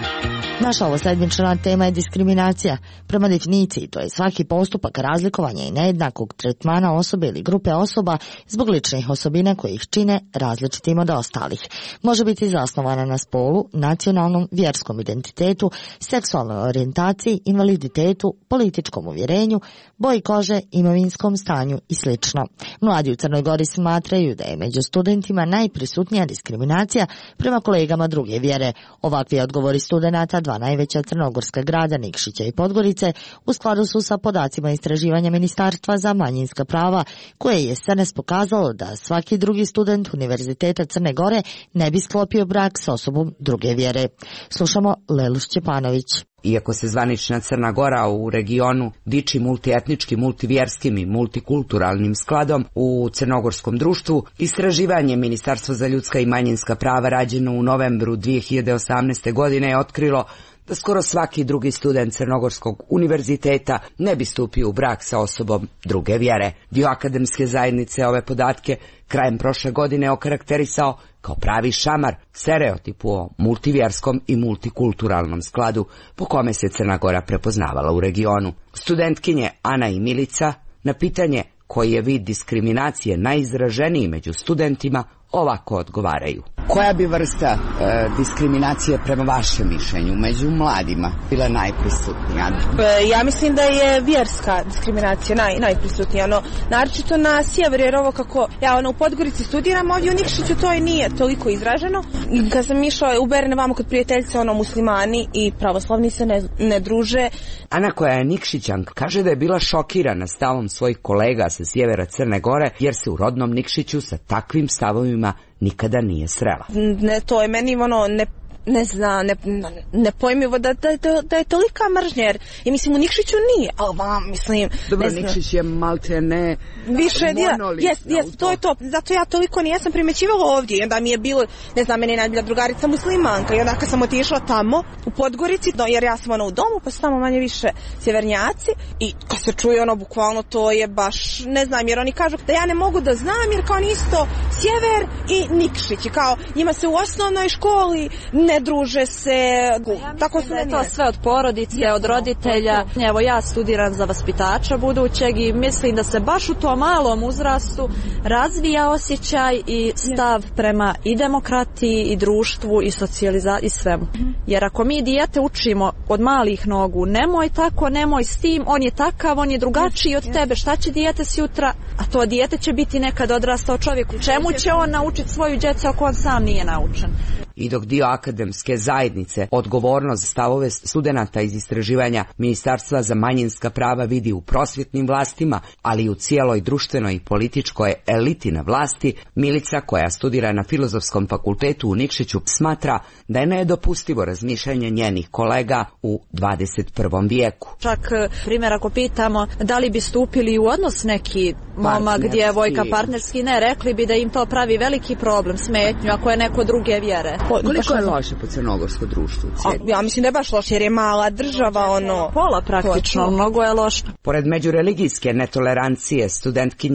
S9: Naša ovosedmična tema je diskriminacija. Prema definiciji, to je svaki postupak razlikovanja i nejednakog tretmana osobe ili grupe osoba zbog ličnih osobina koje ih čine različitim od ostalih. Može biti zasnovana na spolu, nacionalnom, vjerskom identitetu, seksualnoj orijentaciji, invaliditetu, političkom uvjerenju, boji kože, imovinskom stanju i sl. Mladi u Crnoj Gori smatraju da je među studentima najprisutnija diskriminacija prema kolegama druge vjere. Ovakvi odgovori studenata dva najveća crnogorska grada Nikšića i Podgorice u skladu su sa podacima istraživanja Ministarstva za manjinska prava, koje je jesenas pokazalo da svaki drugi student Univerziteta Crne Gore ne bi sklopio brak s osobom druge vjere. Slušamo Lelu Šćepanović.
S10: Iako se zvanična Crna Gora u regionu diči multietničkim, multivjerskim i multikulturalnim skladom u crnogorskom društvu, istraživanje Ministarstva za ljudska i manjinska prava rađeno u novembru dvije hiljade osamnaeste. godine je otkrilo da skoro svaki drugi student Crnogorskog univerziteta ne bi stupio u brak sa osobom druge vjere. Dio akademske zajednice ove podatke krajem prošle godine okarakterisao kao pravi šamar, stereotipu o multivjerskom i multikulturalnom skladu po kome se Crna Gora prepoznavala u regionu. Studentkinje Ana i Milica na pitanje koji je vid diskriminacije najizraženiji među studentima ovako odgovaraju. Koja bi vrsta e, diskriminacije prema vašem mišljenju među mladima bila najprisutnija?
S11: E, ja mislim da je vjerska diskriminacija naj, najprisutnija. No, naročito na sjeveru, jer ovo kako ja ono, u Podgorici studiram, ovdje u Nikšiću to je nije toliko izraženo. Kad sam išla u Berne vamo kod prijateljice, ono, muslimani i pravoslavni se ne, ne druže.
S10: Ana, koja je Nikšićanka, kaže da je bila šokirana stavom svojih kolega sa sjevera Crne Gore, jer se u rodnom Nikšiću sa takvim stavovima nikada nije srela.
S11: Ne, to je meni ono ne ne zna, ne, nepojmivo da, da, da, da je tolika mržnja, jer ja mislim u Nikšiću nije, ali vam mislim...
S10: Dobro, Nikšić je malte ne
S11: više, monolit. Jes, jes, to je to, zato ja toliko nijesam primećivala ovdje, i onda mi je bilo, ne znam, meni je najbolja drugarica muslimanka, i onda kad sam otišla tamo u Podgorici, no, jer ja sam ono u domu, pa su tamo manje više sjevernjaci, i kad se čuje ono, bukvalno to je baš, ne znam, jer oni kažu da ja ne mogu da znam, jer kao nisto sjever i Nikšić, i kao njima se u osnovnoj školi ne druže se,
S12: ja tako su da je to sve od porodice, od roditelja. Evo ja studiram za vaspitača budućeg i mislim da se baš u tom malom uzrastu razvija osjećaj i stav prema i demokratiji i društvu i socijalizaciji i svemu. Jer ako mi dijete učimo od malih nogu, nemoj tako, nemoj s tim, on je takav, on je drugačiji od tebe, šta će dijete sutra, a to dijete će biti nekad odrastao čovjek, u čemu će on naučiti svoju djecu ako on sam nije naučen.
S10: I dok dio akademske zajednice odgovornost za stavove studenata iz istraživanja Ministarstva za manjinska prava vidi u prosvjetnim vlastima, ali i u cijeloj društvenoj i političkoj eliti na vlasti, Milica, koja studira na Filozofskom fakultetu u Nikšiću, smatra da je nedopustivo razmišljanje njenih kolega u dvadeset prvom vijeku.
S12: Čak, primjer, ako pitamo da li bi stupili u odnos neki momak, djevojka, partnerski, ne, rekli bi da im to pravi veliki problem, smetnju, ako je neko druge vjere.
S10: Koliko je loše po crnogorsko društvo?
S11: A, ja mislim da je baš loše, jer je mala država, ono...
S12: Pola praktično, mnogo je loše.
S10: Pored međureligijske netolerancije, studentkinje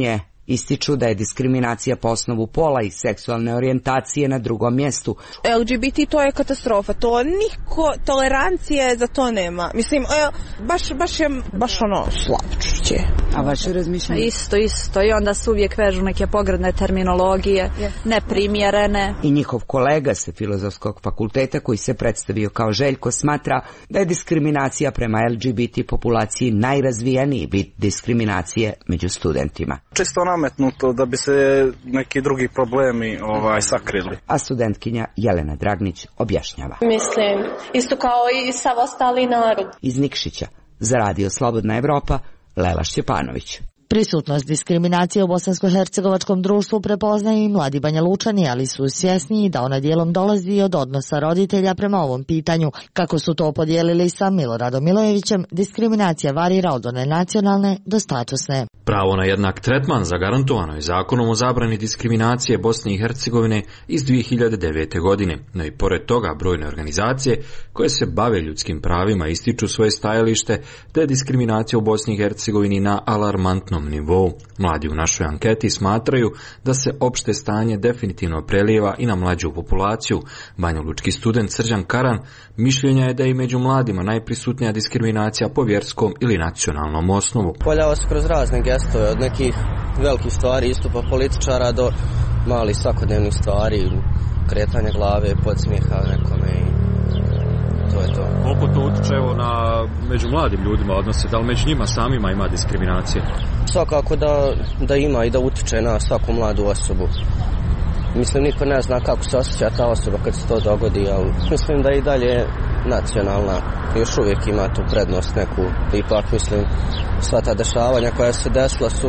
S10: Ističu da je diskriminacija po osnovu pola i seksualne orijentacije na drugom mjestu.
S11: L G B T to je katastrofa, to niko tolerancije za to nema. Mislim, baš, baš je baš ono slatčuće.
S10: A vaše razmišljanje?
S12: Isto, isto. I onda se uvijek vežu neke pogrdne terminologije, yes. neprimjerene.
S10: I njihov kolega sa Filozofskog fakulteta koji se predstavio kao Željko smatra da je diskriminacija prema L G B T populaciji najrazvijeniji vid diskriminacije među studentima.
S13: Čisto nametnuto da bi se neki drugi problemi ovaj, sakrili.
S10: A studentkinja Jelena Dragnić objašnjava.
S14: Mislim, isto kao i sav ostali narod.
S10: Iz Nikšića, za Radio Slobodna Evropa, Lela Šćepanović.
S9: Prisutnost diskriminacije u bosansko-hercegovačkom društvu prepoznaju i mladi Banja Lučani, ali su svjesni da ona dijelom dolazi od odnosa roditelja prema ovom pitanju. Kako su to podijelili sa Miloradom Milojevićem, diskriminacija varira od one nacionalne do statusne.
S15: Pravo na jednak tretman zagarantovano je zakonom o zabrani diskriminacije Bosne i Hercegovine iz dvije hiljade devete. godine, no i pored toga brojne organizacije koje se bave ljudskim pravima ističu svoje stajalište da je diskriminacija u Bosni i Hercegovini na alarmantnom nivou. Mladi u našoj anketi smatraju da se opšte stanje definitivno prelijeva i na mlađu populaciju. Banjalučki student Srđan Karan mišljenja je da je i među mladima najprisutnija diskriminacija po vjerskom ili nacionalnom osnovu.
S16: Poljava se kroz razne gestove, od nekih velikih stvari, istupa političara do malih svakodnevnih stvari, kretanja glave, podsmijeha nekome i to je to.
S15: Koliko to utječe na među mladim ljudima odnose, da li među njima samima ima diskriminacije?
S16: Svakako da, da ima i da utječe na svaku mladu osobu. Mislim, niko ne zna kako se osjeća ta osoba kad se to dogodi, ali mislim da i dalje nacionalna još uvijek ima tu prednost neku. Ipak, mislim, sva ta dešavanja koja se desila su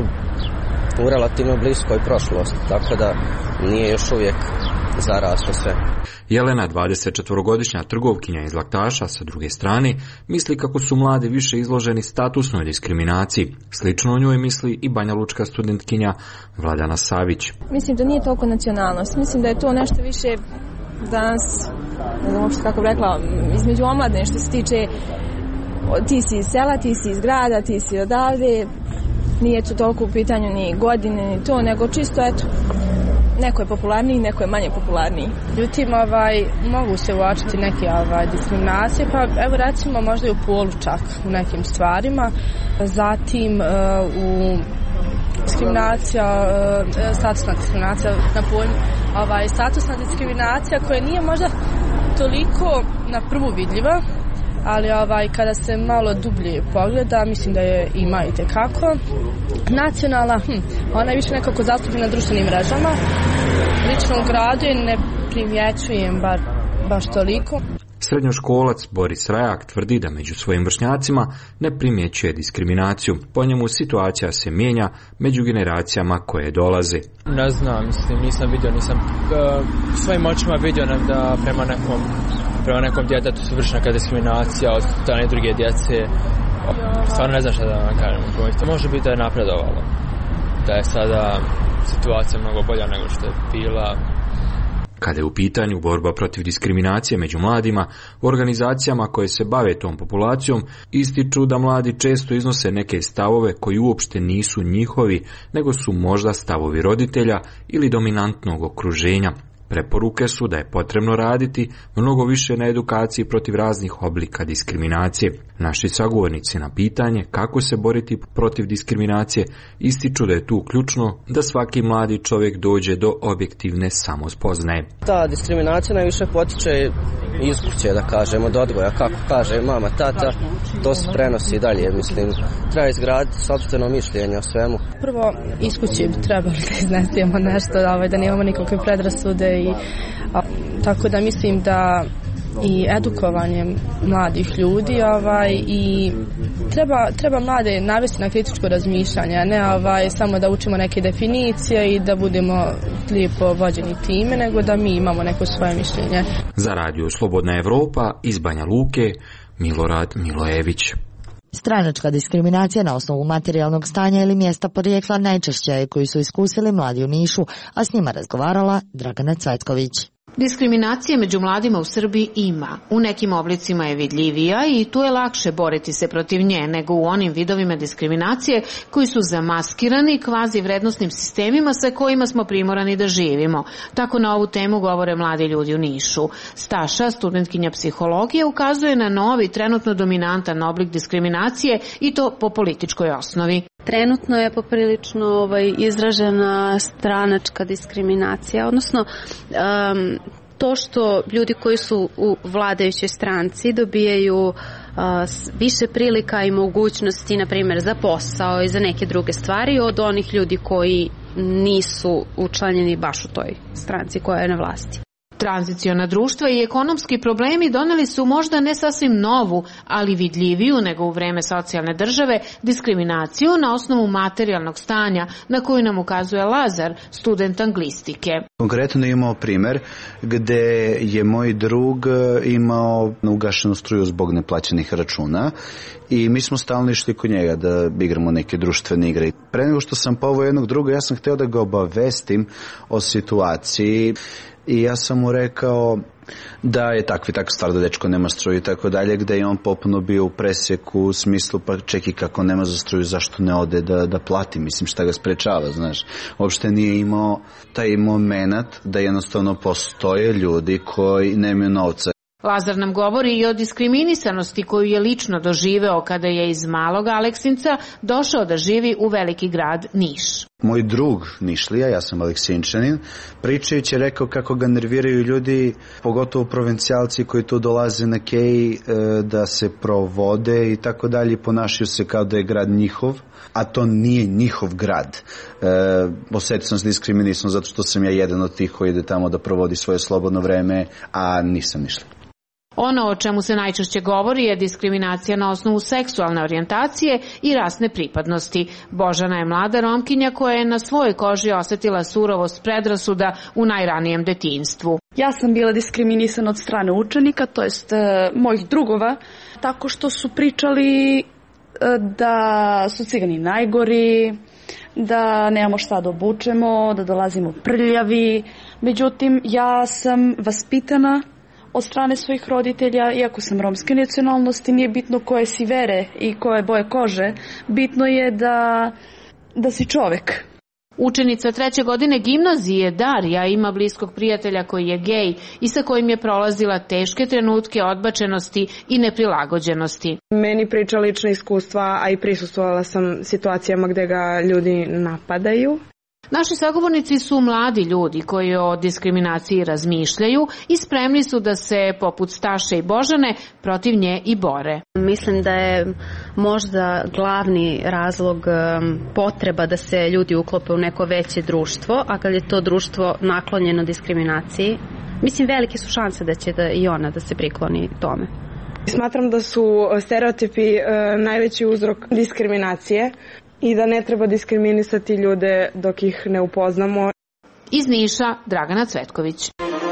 S16: u relativno bliskoj prošlosti, tako da nije još uvijek zaraslo sve.
S15: Jelena, dvadesetčetvorogodišnja trgovkinja iz Laktaša, sa druge strane, misli kako su mladi više izloženi statusnoj diskriminaciji. Slično o njoj misli i banjalučka studentkinja Vladana Savić.
S17: Mislim da nije toliko nacionalnost. Mislim da je to nešto više danas, ne znam uopšte kako bi rekla, između omladne što se tiče ti si iz sela, ti si iz grada, ti si odavde. Nije to toliko u pitanju ni godine, ni to, nego čisto eto, neko je popularniji, neko je manje popularniji.
S14: Ljutim, ovaj, mogu se uočiti neke ovaj, diskriminacije, pa evo recimo možda i u polu čak u nekim stvarima. Zatim uh, u diskriminacija, uh, statusna diskriminacija na pojmu, ovaj, statusna diskriminacija koja nije možda toliko na prvu vidljiva, ali ovaj, kada se malo dublje pogleda, mislim da je ima i tekako. Nacionalna, hm, ona je više nekako zastupljena na društvenim mrežama. Lično u gradu je ne primjećujem bar, baš toliko.
S15: Srednjoškolac Boris Rajak tvrdi da među svojim vršnjacima ne primjećuje diskriminaciju. Po njemu situacija se mijenja među generacijama koje dolaze.
S18: Ne znam, mislim, nisam vidio, nisam uh, svojim očima vidio da prema nekom prema nekom djetetu su vršena neka diskriminacija od strane druge djece. Stvarno ne znam šta da vam kažem. Može biti da je napredovalo. Da je sada situacija mnogo bolja nego što je bila.
S15: Kada je u pitanju borba protiv diskriminacije među mladima, organizacijama koje se bave tom populacijom ističu da mladi često iznose neke stavove koji uopšte nisu njihovi, nego su možda stavovi roditelja ili dominantnog okruženja. Preporuke su da je potrebno raditi mnogo više na edukaciji protiv raznih oblika diskriminacije. Naši sagovornici na pitanje kako se boriti protiv diskriminacije ističu da je tu ključno da svaki mladi čovjek dođe do objektivne samospoznaje.
S16: Ta diskriminacija najviše potiče iz kuće, da kažemo, od odgoja, kako kaže mama, tata, to se prenosi dalje, mislim, treba izgraditi sopstveno mišljenje o svemu.
S14: Prvo, iz kuće bi trebali da iznesemo nešto, ovaj, da nemamo nikakve predrasude i a, tako da mislim da i edukovanjem mladih ljudi ovaj, i treba, treba mlade navesti na kritičko razmišljanje, ne ovaj, samo da učimo neke definicije i da budemo lijepo vođeni time, nego da mi imamo neko svoje mišljenje.
S15: Za Radio Slobodna Evropa iz Banja Luke, Milorad Milojević.
S9: Stranačka diskriminacija na osnovu materijalnog stanja ili mjesta porijekla najčešće je koju su iskusili mladi u Nišu, a s njima razgovarala Dragana Cvetković.
S19: Diskriminacije među mladima u Srbiji ima. U nekim oblicima je vidljivija i tu je lakše boriti se protiv nje nego u onim vidovima diskriminacije koji su zamaskirani kvazi vrednosnim sistemima sa kojima smo primorani da živimo. Tako na ovu temu govore mladi ljudi u Nišu. Staša, studentkinja psihologije, ukazuje na novi, trenutno dominantan oblik diskriminacije i to po političkoj osnovi.
S20: Trenutno je poprilično ovaj, izražena stranačka diskriminacija, odnosno um, to što ljudi koji su u vladajućoj stranci dobijaju uh, više prilika i mogućnosti, na primjer, za posao i za neke druge stvari od onih ljudi koji nisu učlanjeni baš u toj stranci koja je na vlasti.
S19: Tranziciona društva i ekonomski problemi doneli su možda ne sasvim novu, ali vidljiviju nego u vreme socijalne države, diskriminaciju na osnovu materijalnog stanja na koju nam ukazuje Lazar, student anglistike.
S21: Konkretno imao primjer gde je moj drug imao ugašenu struju zbog neplaćenih računa i mi smo stalno išli kod njega da igramo neke društvene igre. Pre nego što sam poveo jednog druga, ja sam hteo da ga obavestim o situaciji. I ja sam mu rekao da je takva i takva stvar da dečko nema struju i tako dalje, gde je on popuno bio u presjeku u smislu pa čeki kako nema za struju, zašto ne ode da, da plati, mislim šta ga sprečava, znaš. Uopšte nije imao taj moment da jednostavno postoje ljudi koji nemaju novca.
S19: Lazar nam govori i o diskriminisanosti koju je lično doživeo kada je iz malog Aleksinca došao da živi u veliki grad Niš.
S21: Moj drug Nišlija, ja sam Aleksinčanin, pričajući je rekao kako ga nerviraju ljudi, pogotovo provincijalci koji tu dolaze na Keji da se provode i tako dalje, ponašaju se kao da je grad njihov, a to nije njihov grad. E, osetio sam se diskriminisan zato što sam ja jedan od tih koji ide tamo da provodi svoje slobodno vreme, a nisam Nišlija.
S19: Ono o čemu se najčešće govori je diskriminacija na osnovu seksualne orijentacije i rasne pripadnosti. Božana je mlada Romkinja koja je na svojoj koži osetila surovost predrasuda u najranijem detinjstvu.
S22: Ja sam bila diskriminisana od strane učenika, to jest e, mojih drugova, tako što su pričali e, da su cigani najgori, da nemamo šta da obučemo, da dolazimo prljavi. Međutim, ja sam vaspitana od strane svojih roditelja, iako sam romske nacionalnosti, nije bitno koje si vere i koje boje kože, bitno je da, da si čovek.
S19: Učenica treće godine gimnazije Darija ima bliskog prijatelja koji je gej i sa kojim je prolazila teške trenutke odbačenosti i neprilagođenosti.
S23: Meni priča lična iskustva, a i prisustvovala sam situacijama gde ga ljudi napadaju.
S19: Naši sagovornici su mladi ljudi koji o diskriminaciji razmišljaju i spremni su da se, poput Staše i Božane, protiv nje i bore.
S20: Mislim da je možda glavni razlog potreba da se ljudi uklope u neko veće društvo, a kad je to društvo naklonjeno diskriminaciji, mislim velike su šanse da će da i ona da se prikloni tome.
S23: Smatram da su stereotipi najveći uzrok diskriminacije i da ne treba diskriminisati ljude dok ih ne upoznamo.
S19: Iz Niša, Dragana Cvetković.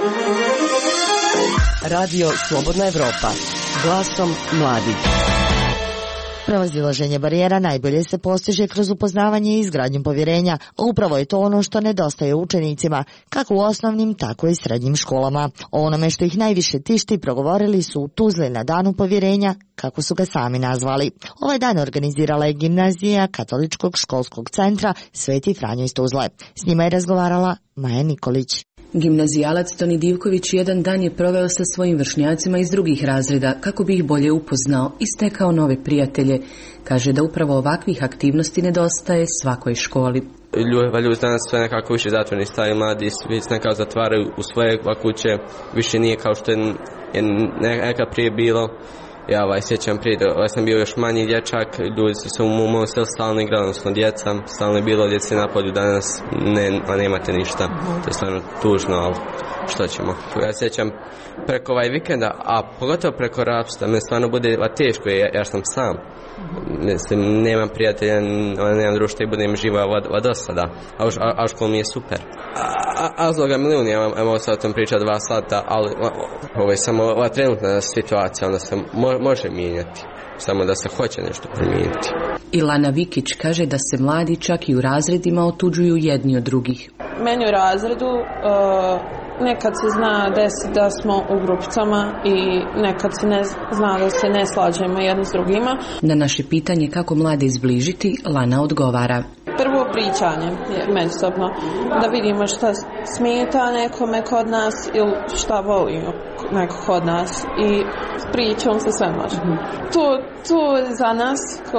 S4: Radio Slobodna Evropa. Glasom mladih.
S9: Prevazilaženje barijera najbolje se postiže kroz upoznavanje i izgradnju povjerenja, a upravo je to ono što nedostaje učenicima, kako u osnovnim, tako i srednjim školama. O onome što ih najviše tišti progovorili su u Tuzli na danu povjerenja, kako su ga sami nazvali. Ovaj dan organizirala je gimnazija Katoličkog školskog centra Sveti Franjo iz Tuzle. S njima je razgovarala Maja Nikolić.
S24: Gimnazijalac Toni Divković jedan dan je proveo sa svojim vršnjacima iz drugih razreda kako bi ih bolje upoznao i stekao nove prijatelje. Kaže da upravo ovakvih aktivnosti nedostaje svakoj školi.
S25: Ljudi, ljudi danas sve nekako više zatvoreni, stari mladi, svi se nekako zatvaraju u svoje kuće, više nije kao što je nekad prije bilo. Ja ovaj, sjećam prije, ovaj, sam bio još manji dječak, ljudi su se u mom selu stalno igrali, odnosno djeca, stalno je bilo djece na polju, danas ne, a nemate ništa, to je stvarno tužno, ali što ćemo. Ja sjećam preko ovaj vikenda, a pogotovo preko rapsta, me stvarno bude teško jer ja sam sam. Mislim, nemam prijatelja, nemam društva i budem živa od osada, a, a, a škol mi je super. Razloga milijun, ja vam mogu sad o tom pričati dva sata, ali ovo je samo ova trenutna situacija, onda se mo, može mijenjati, samo da se hoće nešto promijeniti.
S24: Ilana Vikić kaže da se mladi čak i u razredima otuđuju jedni od drugih.
S26: Meni u razredu uh,
S1: nekad se zna desiti da smo u grupicama i nekad se ne zna da se ne slađemo jedno s drugima.
S24: Na naše pitanje kako mlade izbližiti, Lana odgovara.
S1: Prvo pričanje međusobno, da vidimo šta smeta nekome kod nas ili šta volimo neko kod nas i pričom se sve može. Mm-hmm. To, to je za nas,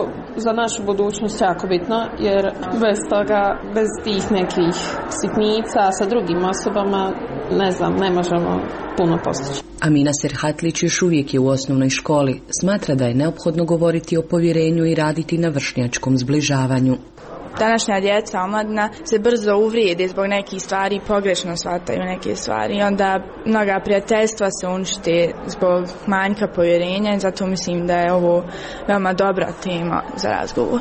S1: za našu budućnost jako bitno, jer bez toga, bez tih nekih sitnica sa drugim osobama, ne znam, ne možemo puno postići.
S24: Amina Serhatlić još uvijek je u osnovnoj školi. Smatra da je neophodno govoriti o povjerenju i raditi na vršnjačkom zbližavanju.
S5: Današnja djeca, omladina se brzo uvrijede zbog nekih stvari i pogrešno shvataju neke stvari i onda mnoga prijateljstva se unište zbog manjka povjerenja i zato mislim da je ovo veoma dobra tema za razgovor.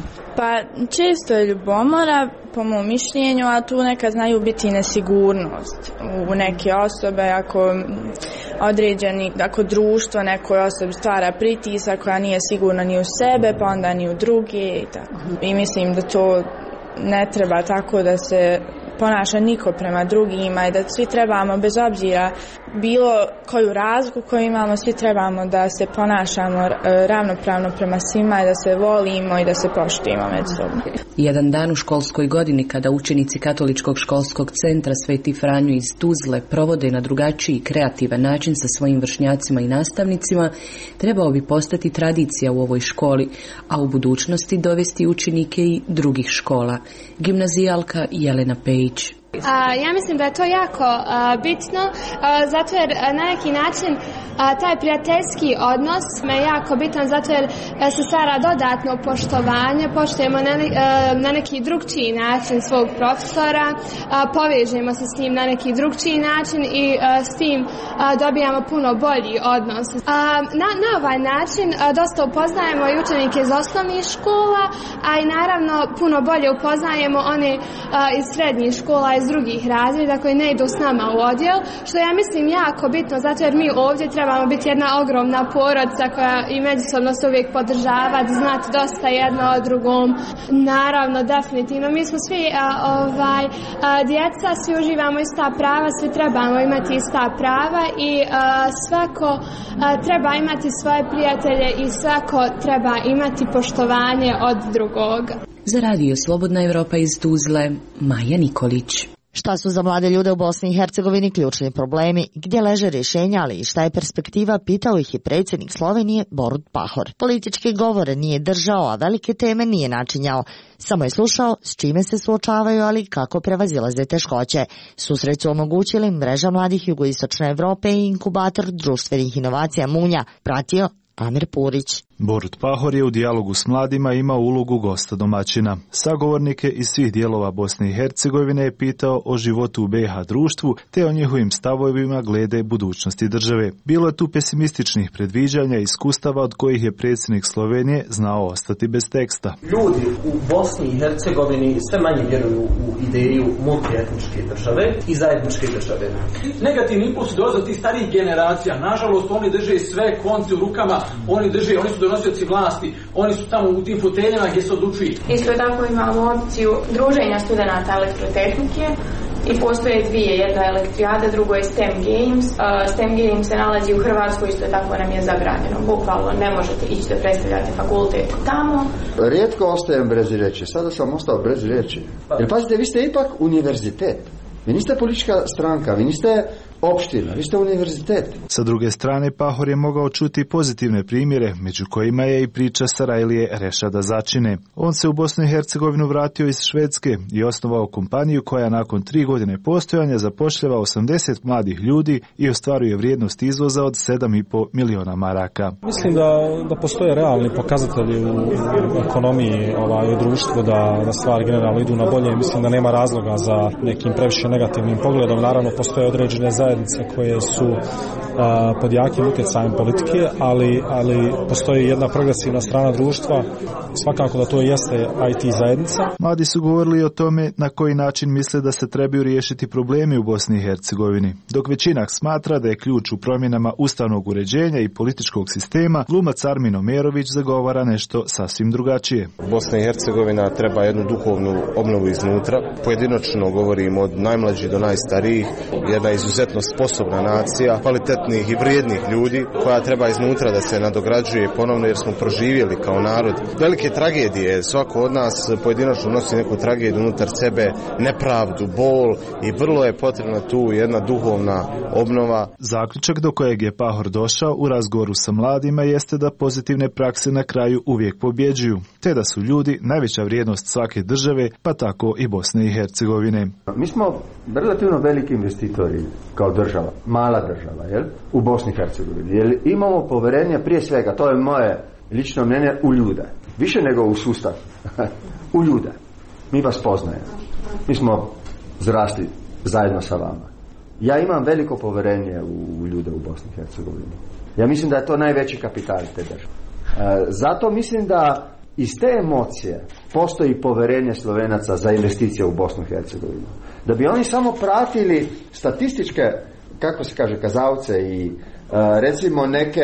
S5: Pa često je ljubomora, po mom mišljenju, a tu nekad znaju biti nesigurnost u neke osobe, ako određeni, ako društvo nekoj osobi stvara pritisak koja nije sigurna ni u sebe, pa onda ni u druge i tako. I mislim da to ne treba tako da se ponaša niko prema drugima i da svi trebamo, bez obzira bilo koju razliku koju imamo, svi trebamo da se ponašamo ravnopravno prema svima i da se volimo i da se poštujemo međusobno.
S24: Jedan dan u školskoj godini kada učenici Katoličkog školskog centra Sveti Franjo iz Tuzle provode na drugačiji i kreativan način sa svojim vršnjacima i nastavnicima, trebao bi postati tradicija u ovoj školi, a u budućnosti dovesti učenike i drugih škola. Gimnazijalka Jelena Pejić.
S6: A, ja mislim da je to jako a, bitno, a, zato jer a, na neki način a, taj prijateljski odnos me je jako bitan, zato jer a, se stvara dodatno poštovanje, poštujemo na, ne, a, na neki drugčiji način svog profesora, a, povežemo se s njim na neki drugčiji način i a, s tim a, dobijamo puno bolji odnos. A, na, na ovaj način a, dosta upoznajemo i učenike iz osnovnih škola, a i naravno puno bolje upoznajemo one a, iz srednjih škola, iz drugih razreda koji ne idu s nama u odjel, što ja mislim jako bitno, zato jer mi ovdje trebamo biti jedna ogromna porodica koja i međusobno se uvijek podržavati, znati dosta jedno o drugom. Naravno, definitivno, mi smo svi a, ovaj, a, djeca, svi uživamo ista prava, svi trebamo imati ista prava i a, svako a, treba imati svoje prijatelje i svako treba imati poštovanje od drugog.
S24: Za Radio Slobodna Evropa iz Tuzle, Maja Nikolić.
S9: Šta su za mlade ljude u Bosni i Hercegovini ključni problemi, gdje leže rješenja, ali i šta je perspektiva, pitao ih je predsjednik Slovenije Borut Pahor. Političke govore nije držao, a velike teme nije načinjao. Samo je slušao s čime se suočavaju, ali kako prevazilaze teškoće. Susret su omogućili Mreža mladih jugoistočne Evrope i inkubator društvenih inovacija Munja, pratio Amir Purić.
S7: Borut Pahor je u dijalogu s mladima imao ulogu gosta domaćina. Sagovornike iz svih dijelova Bosne i Hercegovine je pitao o životu u B iH društvu te o njihovim stavovima glede budućnosti države. Bilo je tu pesimističnih predviđanja i iskustava od kojih je predsjednik Slovenije znao ostati bez teksta.
S8: Ljudi u Bosni i Hercegovini sve manje vjeruju u ideju multietničke države i zajedničke države.
S26: Negativni impuls dolaze od tih starijih generacija. Nažalost, oni drže sve konce u rukama, oni drže, oni su donosioci vlasti, oni su tamo u tim foteljama gdje se odlučuju.
S27: Isto tako imamo opciju druženja studenata elektrotehnike i postoje dvije, jedna je elektrijada, drugo je STEM Games. Uh, STEM Games se nalazi u Hrvatskoj, isto tako nam je zabranjeno. Bukvalno ne možete ići da predstavljate fakultet tamo.
S28: Rijetko ostajem bez riječi, sada sam ostao bez riječi. Jer pazite, vi ste ipak univerzitet. Vi niste politička stranka, vi niste opština, vi ste univerzitet.
S7: Sa druge strane, Pahor je mogao čuti pozitivne primjere, među kojima je i priča Sarajlije Rešada Začine. On se u Bosnu i Hercegovinu vratio iz Švedske i osnovao kompaniju koja nakon tri godine postojanja zapošljava osamdeset mladih ljudi i ostvaruje vrijednost izvoza od sedam i pol miliona maraka.
S29: Mislim da, da postoje realni pokazatelji u ekonomiji ovaj, u društvu, da, da stvari generalno idu na bolje. Mislim da nema razloga za nekim previše negativnim pogledom. Naravno, postoje određene zajednice zajednice koje su a, pod jakim utjecajem politike, ali, ali postoji jedna progresivna strana društva, svakako da to jeste I T zajednica.
S7: Mladi su govorili o tome na koji način misle da se trebaju riješiti problemi u Bosni i Hercegovini. Dok većina smatra da je ključ u promjenama ustavnog uređenja i političkog sistema, glumac Armin Omerović zagovara nešto sasvim drugačije.
S2: Bosna i Hercegovina treba jednu duhovnu obnovu iznutra. Pojedinačno govorim od najmlađih do najstarijih, jedna izuzetno sposobna nacija, kvalitetnih i vrijednih ljudi koja treba iznutra da se nadograđuje ponovno, jer smo proživjeli kao narod velike tragedije. Svako od nas pojedinačno nosi neku tragediju unutar sebe, nepravdu, bol, i vrlo je potrebna tu jedna duhovna obnova.
S7: Zaključak do kojeg je Pahor došao u razgovoru sa mladima jeste da pozitivne prakse na kraju uvijek pobjeđuju, te da su ljudi najveća vrijednost svake države, pa tako i Bosne i Hercegovine.
S28: Mi smo relativno veliki investitori kao država, mala država, jel? U Bosni i Hercegovini. Jer imamo poverenje prije svega, to je moje lično mnenje, u ljude. Više nego u sustav. U ljude. Mi vas poznajemo. Mi smo zrasli zajedno sa vama. Ja imam veliko poverenje u ljude u Bosni i Hercegovini. Ja mislim da je to najveći kapital te države. E, zato mislim da iz te emocije postoji poverenje Slovenaca za investicije u Bosnu i Hercegovinu. Da bi oni samo pratili statističke, kako se kaže, kazalce i recimo neke,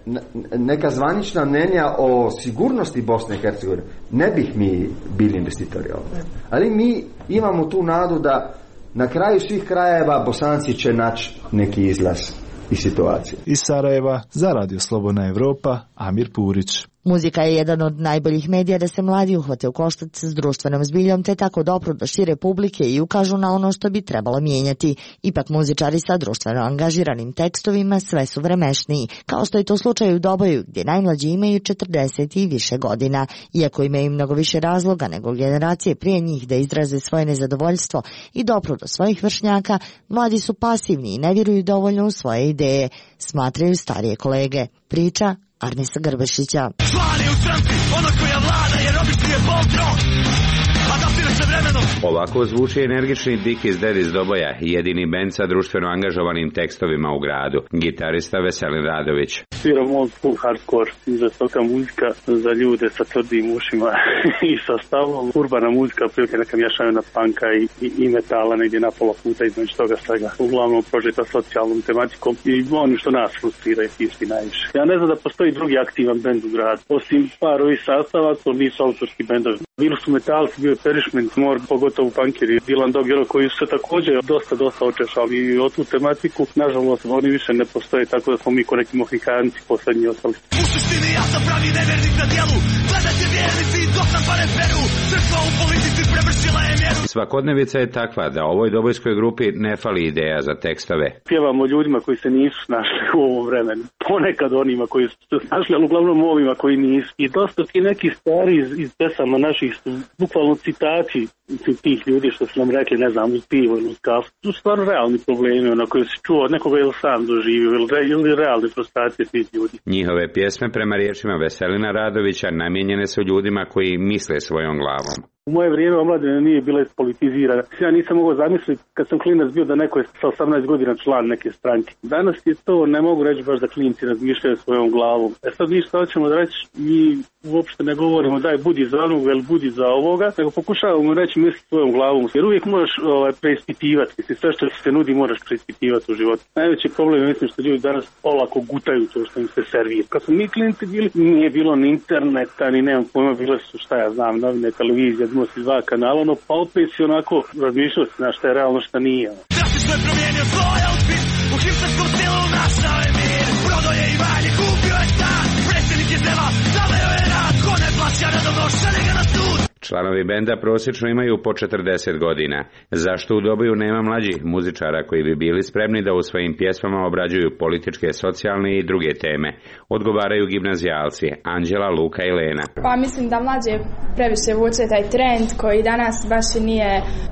S28: neka zvanična mnenja o sigurnosti Bosne i Hercegovine, ne bih mi bili investitori ovdje. Ali mi imamo tu nadu da na kraju svih krajeva Bosanci će naći neki izlaz iz situacije.
S7: Iz Sarajeva za Radio Slobodna Evropa, Amir Purić.
S9: Muzika je jedan od najboljih medija da se mladi uhvate u koštac s društvenom zbiljom, te tako dopru do šire publike i ukažu na ono što bi trebalo mijenjati. Ipak muzičari sa društveno angažiranim tekstovima sve su vremešniji, kao što je to slučaj u Doboju, gdje najmlađi imaju četrdeset i više godina. Iako imaju mnogo više razloga nego generacije prije njih da izraze svoje nezadovoljstvo i dopru do svojih vršnjaka, mladi su pasivni i ne vjeruju dovoljno u svoje ideje, smatraju starije kolege. Priča Arnesa Grbešića.
S3: Člani u stranci, ono koja vlada jer obični je bol drog. Adaptira se vremenom.
S10: Ovako zvuči energični Dik iz Dead iz Doboja, jedini bend sa društveno angažovanim tekstovima u gradu. Gitarista Veselin Radović.
S11: Sviram old school hardcore, žestoka muzika za ljude sa tvrdim ušima i sa stavom. Urbana muzika, prilike neka mješaju na punka i, i, i metala negdje na pola puta između toga svega. Uglavnom prožeta socijalnom tematikom i onim što nas frustrira i tišti najviše. Ja ne znam da postoji drugi aktivan bend u gradu. Osim par ovih sastava, to nisu autorski bendovi. Bili su metalci, bio je Perishment, Mor, pogotovo punkeri, Dylan Dog, koji su se također dosta, dosta očešali i o tu tematiku. Nažalost, oni više ne postoje, tako da smo mi ko neki mohikanci poslednji ostali.
S3: U suštini ja sam pravi nevernik na dijelu, gledajte vjernici dok nam pare peru, crkva u politici prevršila je mjeru.
S10: Svakodnevica je takva da ovoj dobojskoj grupi ne fali ideja za tekstove.
S11: Pjevamo ljudima koji se nisu snašli u ovom vremenu, ponekad onima koji su se snašli, ali uglavnom ovima koji nisu. I dosta ti neki stari iz, iz pesama naših su bukvalno citati tih ljudi što su nam rekli, ne znam, uz pivo ili uz kafu. To su stvarno realni problemi, ono koji se čuo od nekoga ili sam doživio, ili, re, ili realne frustracije tih ljudi.
S10: Njihove pjesme prema riječima Veselina Radovića namijenjene su ljudima koji misle svojom glavom.
S11: U moje vrijeme omladina nije bila ispolitizirana. Ja nisam mogao zamisliti kad sam klinac bio da neko je sa osamnaest godina član neke stranke. Danas je to, ne mogu reći baš da klinci razmišljaju svojom glavom. E sad mi što hoćemo da reći, mi uopšte ne govorimo daj budi za onog ili budi za ovoga, nego pokušavamo reći misli svojom glavom. Jer uvijek moraš ovaj, preispitivati. Mislim, sve što se nudi moraš preispitivati u životu. Najveći problem je mislim što ljudi danas olako gutaju to što im se servira. Kad smo mi klinci bili, nije bilo ni interneta, ni nemam pojma, bile su šta ja znam, novine, televizije, nosi dva kanala, ono pa opet si onako razmišljao si na šta je realno, šta nije.
S3: Drastično je promijenio svoj outfit, u hipsterskom stilu našao je mir. Prodao je i valje, kupio je stan, predsjednik je zela, zaveo je rad, ko ne plaća redovno, šalje ga na sud.
S10: Članovi benda prosječno imaju po četrdeset godina. Zašto u Doboju nema mlađih muzičara koji bi bili spremni da u svojim pjesmama obrađuju političke, socijalne i druge teme? Odgovaraju gimnazijalci Anđela, Luka i Lena.
S5: Pa mislim da mlađe previše vuče taj trend koji danas baš i nije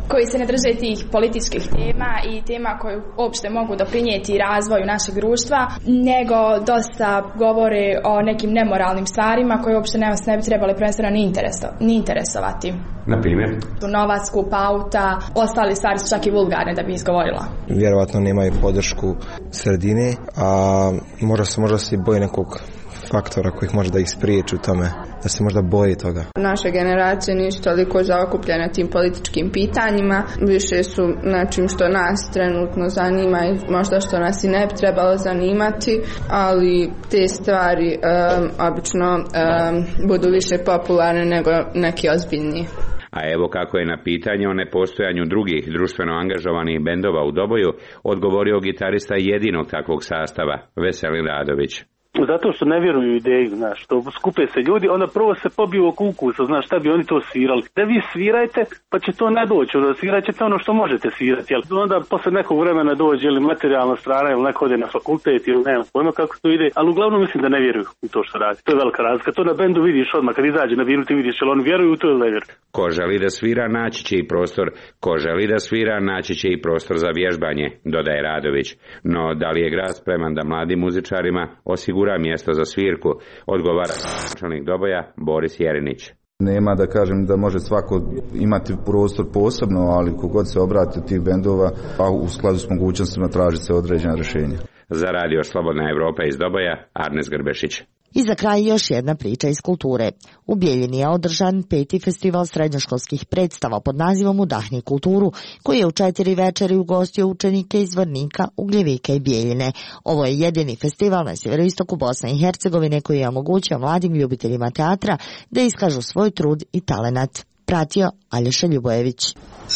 S5: koji se ne drže tih političkih tema i tema koje uopšte mogu doprinijeti razvoju našeg društva, nego dosta govore o nekim nemoralnim stvarima koje uopšte nas ne bi trebali prvenstveno ni, intereso, ni interesovati.
S10: Na primjer?
S5: Novac, skup auta, ostali stvari su čak i vulgarne da bi izgovorila.
S12: Vjerovatno nemaju podršku sredine, a možda se, možda se boji nekog faktora koji može da ih spriječi u tome, da se možda boji toga.
S13: Naše generacije nisu toliko zaokupljene tim političkim pitanjima, više su način što nas trenutno zanima i možda što nas i ne bi trebalo zanimati, ali te stvari um, obično um, budu više popularne nego neki ozbiljni.
S10: A evo kako je na pitanje o nepostojanju drugih društveno angažovanih bendova u Doboju odgovorio gitarista jedinog takvog sastava, Veselin Radović.
S11: Zato što ne vjeruju ideju, znaš, što skupe se ljudi, onda prvo se pobiju oko ukusa, znaš, šta bi oni to svirali. Da vi svirajte, pa će to ne doći, onda svirat ćete ono što možete svirati, jel? Onda posle nekog vremena dođe ili materijalna strana, ili neko ode na fakultet, ili nema pojma kako to ide, ali uglavnom mislim da ne vjeruju u to što radi. To je velika razlika, to na bendu vidiš odmah, kad izađe na binu ti vidiš, jel on vjeruju u to ili ne vjeruju.
S10: Ko želi da svira, naći će i prostor, ko želi da svira, naći će i prostor za vježbanje, dodaje Radović. No, da li je grad spreman da mladim muzičarima osigura mjesto za svirku, odgovara načelnik Doboja Boris Jerinić.
S14: Nema da kažem da može svako imati prostor posebno, ali kogod se obrati od tih bendova, a u skladu s mogućnostima traži se određena rješenja.
S10: Za radio Slobodna Evropa iz Doboja, Arnes Grbešić.
S9: I za kraj još jedna priča iz kulture. U Bijeljini je održan peti festival srednjoškolskih predstava pod nazivom Udahni kulturu, koji je u četiri večeri ugostio učenike iz Zvornika, Ugljevika i Bijeljine. Ovo je jedini festival na sjeveroistoku Bosne i Hercegovine koji je omogućio mladim ljubiteljima teatra da iskažu svoj trud i talenat. Pratio Aljoša Ljubojević.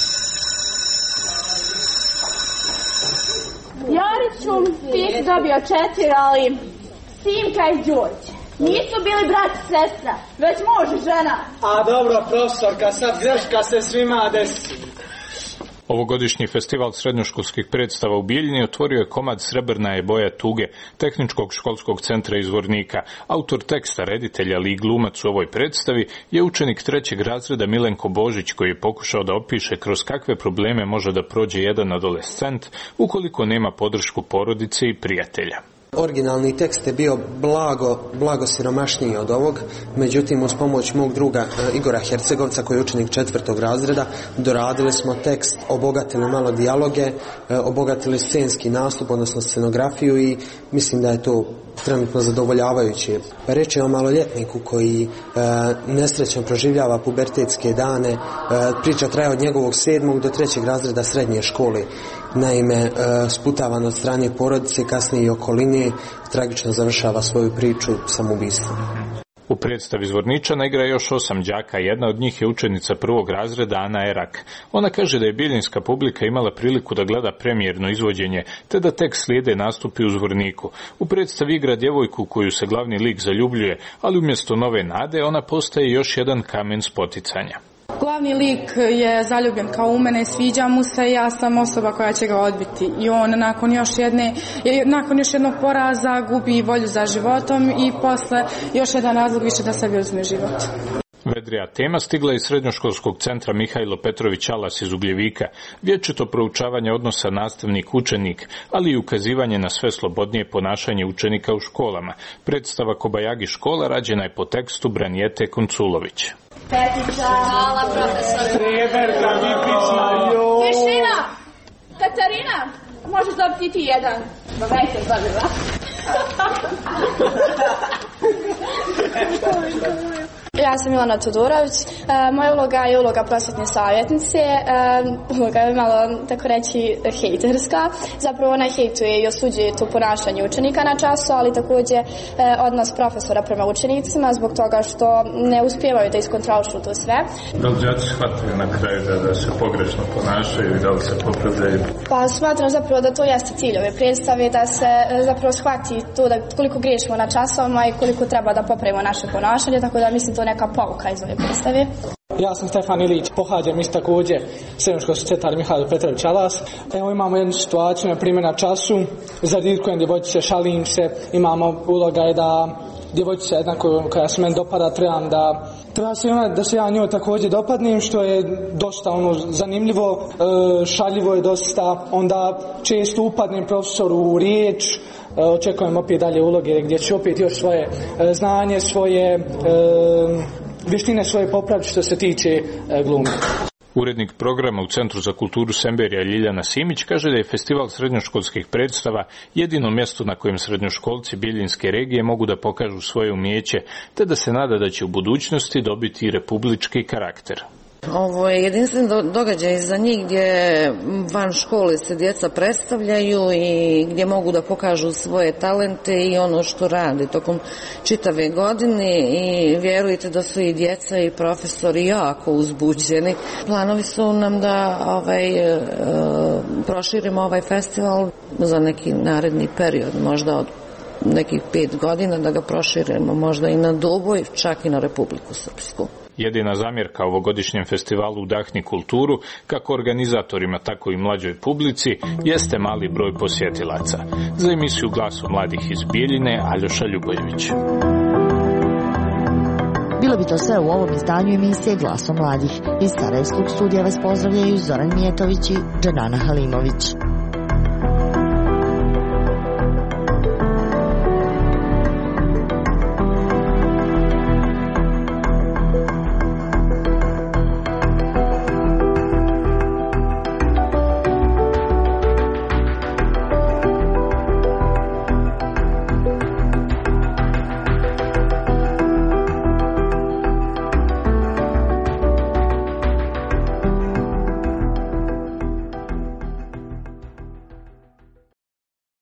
S15: Jariću, ti si dobio četiri, ali Simka i Đorđe nisu bili brat i sestra, već muž i žena.
S16: A dobro, profesorka, sad greška se svima desi.
S17: Ovogodišnji festival srednjoškolskih predstava u Bijeljini otvorio je komad Srebrna je boja tuge Tehničkog školskog centra iz Zvornika. Autor teksta, reditelj, ali i glumac u ovoj predstavi je učenik trećeg razreda Milenko Božić, koji je pokušao da opiše kroz kakve probleme može da prođe jedan adolescent ukoliko nema podršku porodice i prijatelja.
S18: Originalni tekst je bio blago, blago siromašniji od ovog, međutim uz pomoć mog druga Igora Hercegovca, koji je učenik četvrtog razreda, doradili smo tekst, obogatili malo dijaloge, obogatili scenski nastup, odnosno scenografiju, i mislim da je to trenutno zadovoljavajuće. Reč je o maloljetniku koji e, nesrećno proživljava pubertetske dane. E, priča traje od njegovog sedmog do trećeg razreda srednje škole. Naime, e, sputavan od strane porodice, kasnije i okoline, tragično završava svoju priču samoubistvom.
S17: U predstavi Zvorničana igra još osam đaka, jedna od njih je učenica prvog razreda Ana Erak. Ona kaže da je bijeljinska publika imala priliku da gleda premijerno izvođenje, te da tek slijede nastupi u Zvorniku. U predstavi igra djevojku koju se glavni lik zaljubljuje, ali umjesto nove nade ona postaje još jedan kamen spoticanja.
S5: Glavni lik je zaljubljen kao u mene, sviđa mu se, ja sam osoba koja će ga odbiti. I on nakon još jedne, nakon još jednog poraza gubi volju za životom i posle još jedan razlog više da sebi uzme život.
S17: Vedrija tema stigla iz srednjoškolskog centra Mihajlo Petrović Alas iz Ugljevika, vječito proučavanje odnosa nastavnik-učenik, ali i ukazivanje na sve slobodnije ponašanje učenika u školama. Predstava Kobajagi škola rađena je po tekstu Branjete Konculović.
S15: Petica, hvala profesor.
S16: Treberka, Vipićna, jo.
S15: Tišina, Katarina, možeš dobiti ti jedan. Dajte, zabila.
S5: Ja sam Milana Todorović, e, moja uloga je uloga prosvjetne savjetnice, e, uloga je malo, tako reći, hejterska. Zapravo ona hejtuje i osuđuje to ponašanje učenika na času, ali također e, odnos profesora prema učenicima zbog toga što ne uspijevaju da iskontrolišu to sve.
S17: Da li džaci shvataju na kraju da, da se pogrešno ponašaju i da li se popravljaju?
S5: Pa smatram zapravo da to jeste cilj ove predstave, da se zapravo shvati to da koliko griješimo na časovima i koliko treba da popravimo naše ponašanje, tako da mislim to neka pouka iz ove predstave.
S16: Ja sam Stefan Ilić, pohađam isto također srednjoškolski centar Mihajlo Petrović Alas. Evo imamo jednu situaciju, na primjer na času, zadirkujem djevojčice, šalim se, imamo uloga je da djevojčica jedna koja, koja se meni dopada, trebam da treba se ona, da se ja njoj također dopadnem, što je dosta ono zanimljivo, e, šaljivo je dosta, onda često upadnem profesoru u riječ, e, očekujem opet dalje uloge gdje ću opet još svoje e, znanje, svoje e, vještine svoje popraviti što se tiče e, glume.
S17: Urednik programa u Centru za kulturu Semberija Ljiljana Simić kaže da je festival srednjoškolskih predstava jedino mjesto na kojem srednjoškolci Bijeljinske regije mogu da pokažu svoje umijeće, te da se nada da će u budućnosti dobiti republički karakter.
S1: Ovo je jedinstven događaj za njih gdje van škole se djeca predstavljaju i gdje mogu da pokažu svoje talente i ono što rade tokom čitave godine i vjerujte da su i djeca i profesori jako uzbuđeni. Planovi su nam da ovaj, e, proširimo ovaj festival za neki naredni period, možda od nekih pet godina, da ga proširimo možda i na Doboj, čak i na Republiku Srpsku.
S17: Jedina zamjerka ovogodišnjem festivalu Udahni kulturu, kako organizatorima, tako i mlađoj publici, jeste mali broj posjetilaca. Za emisiju Glasu mladih iz Bijeljine, Aljoša Ljubojević.
S9: Bilo bi to sve u ovom izdanju emisije Glasom mladih. Iz Sarajevskog studija vas pozdravljaju Zoran Mijetović i Dženana Halimović.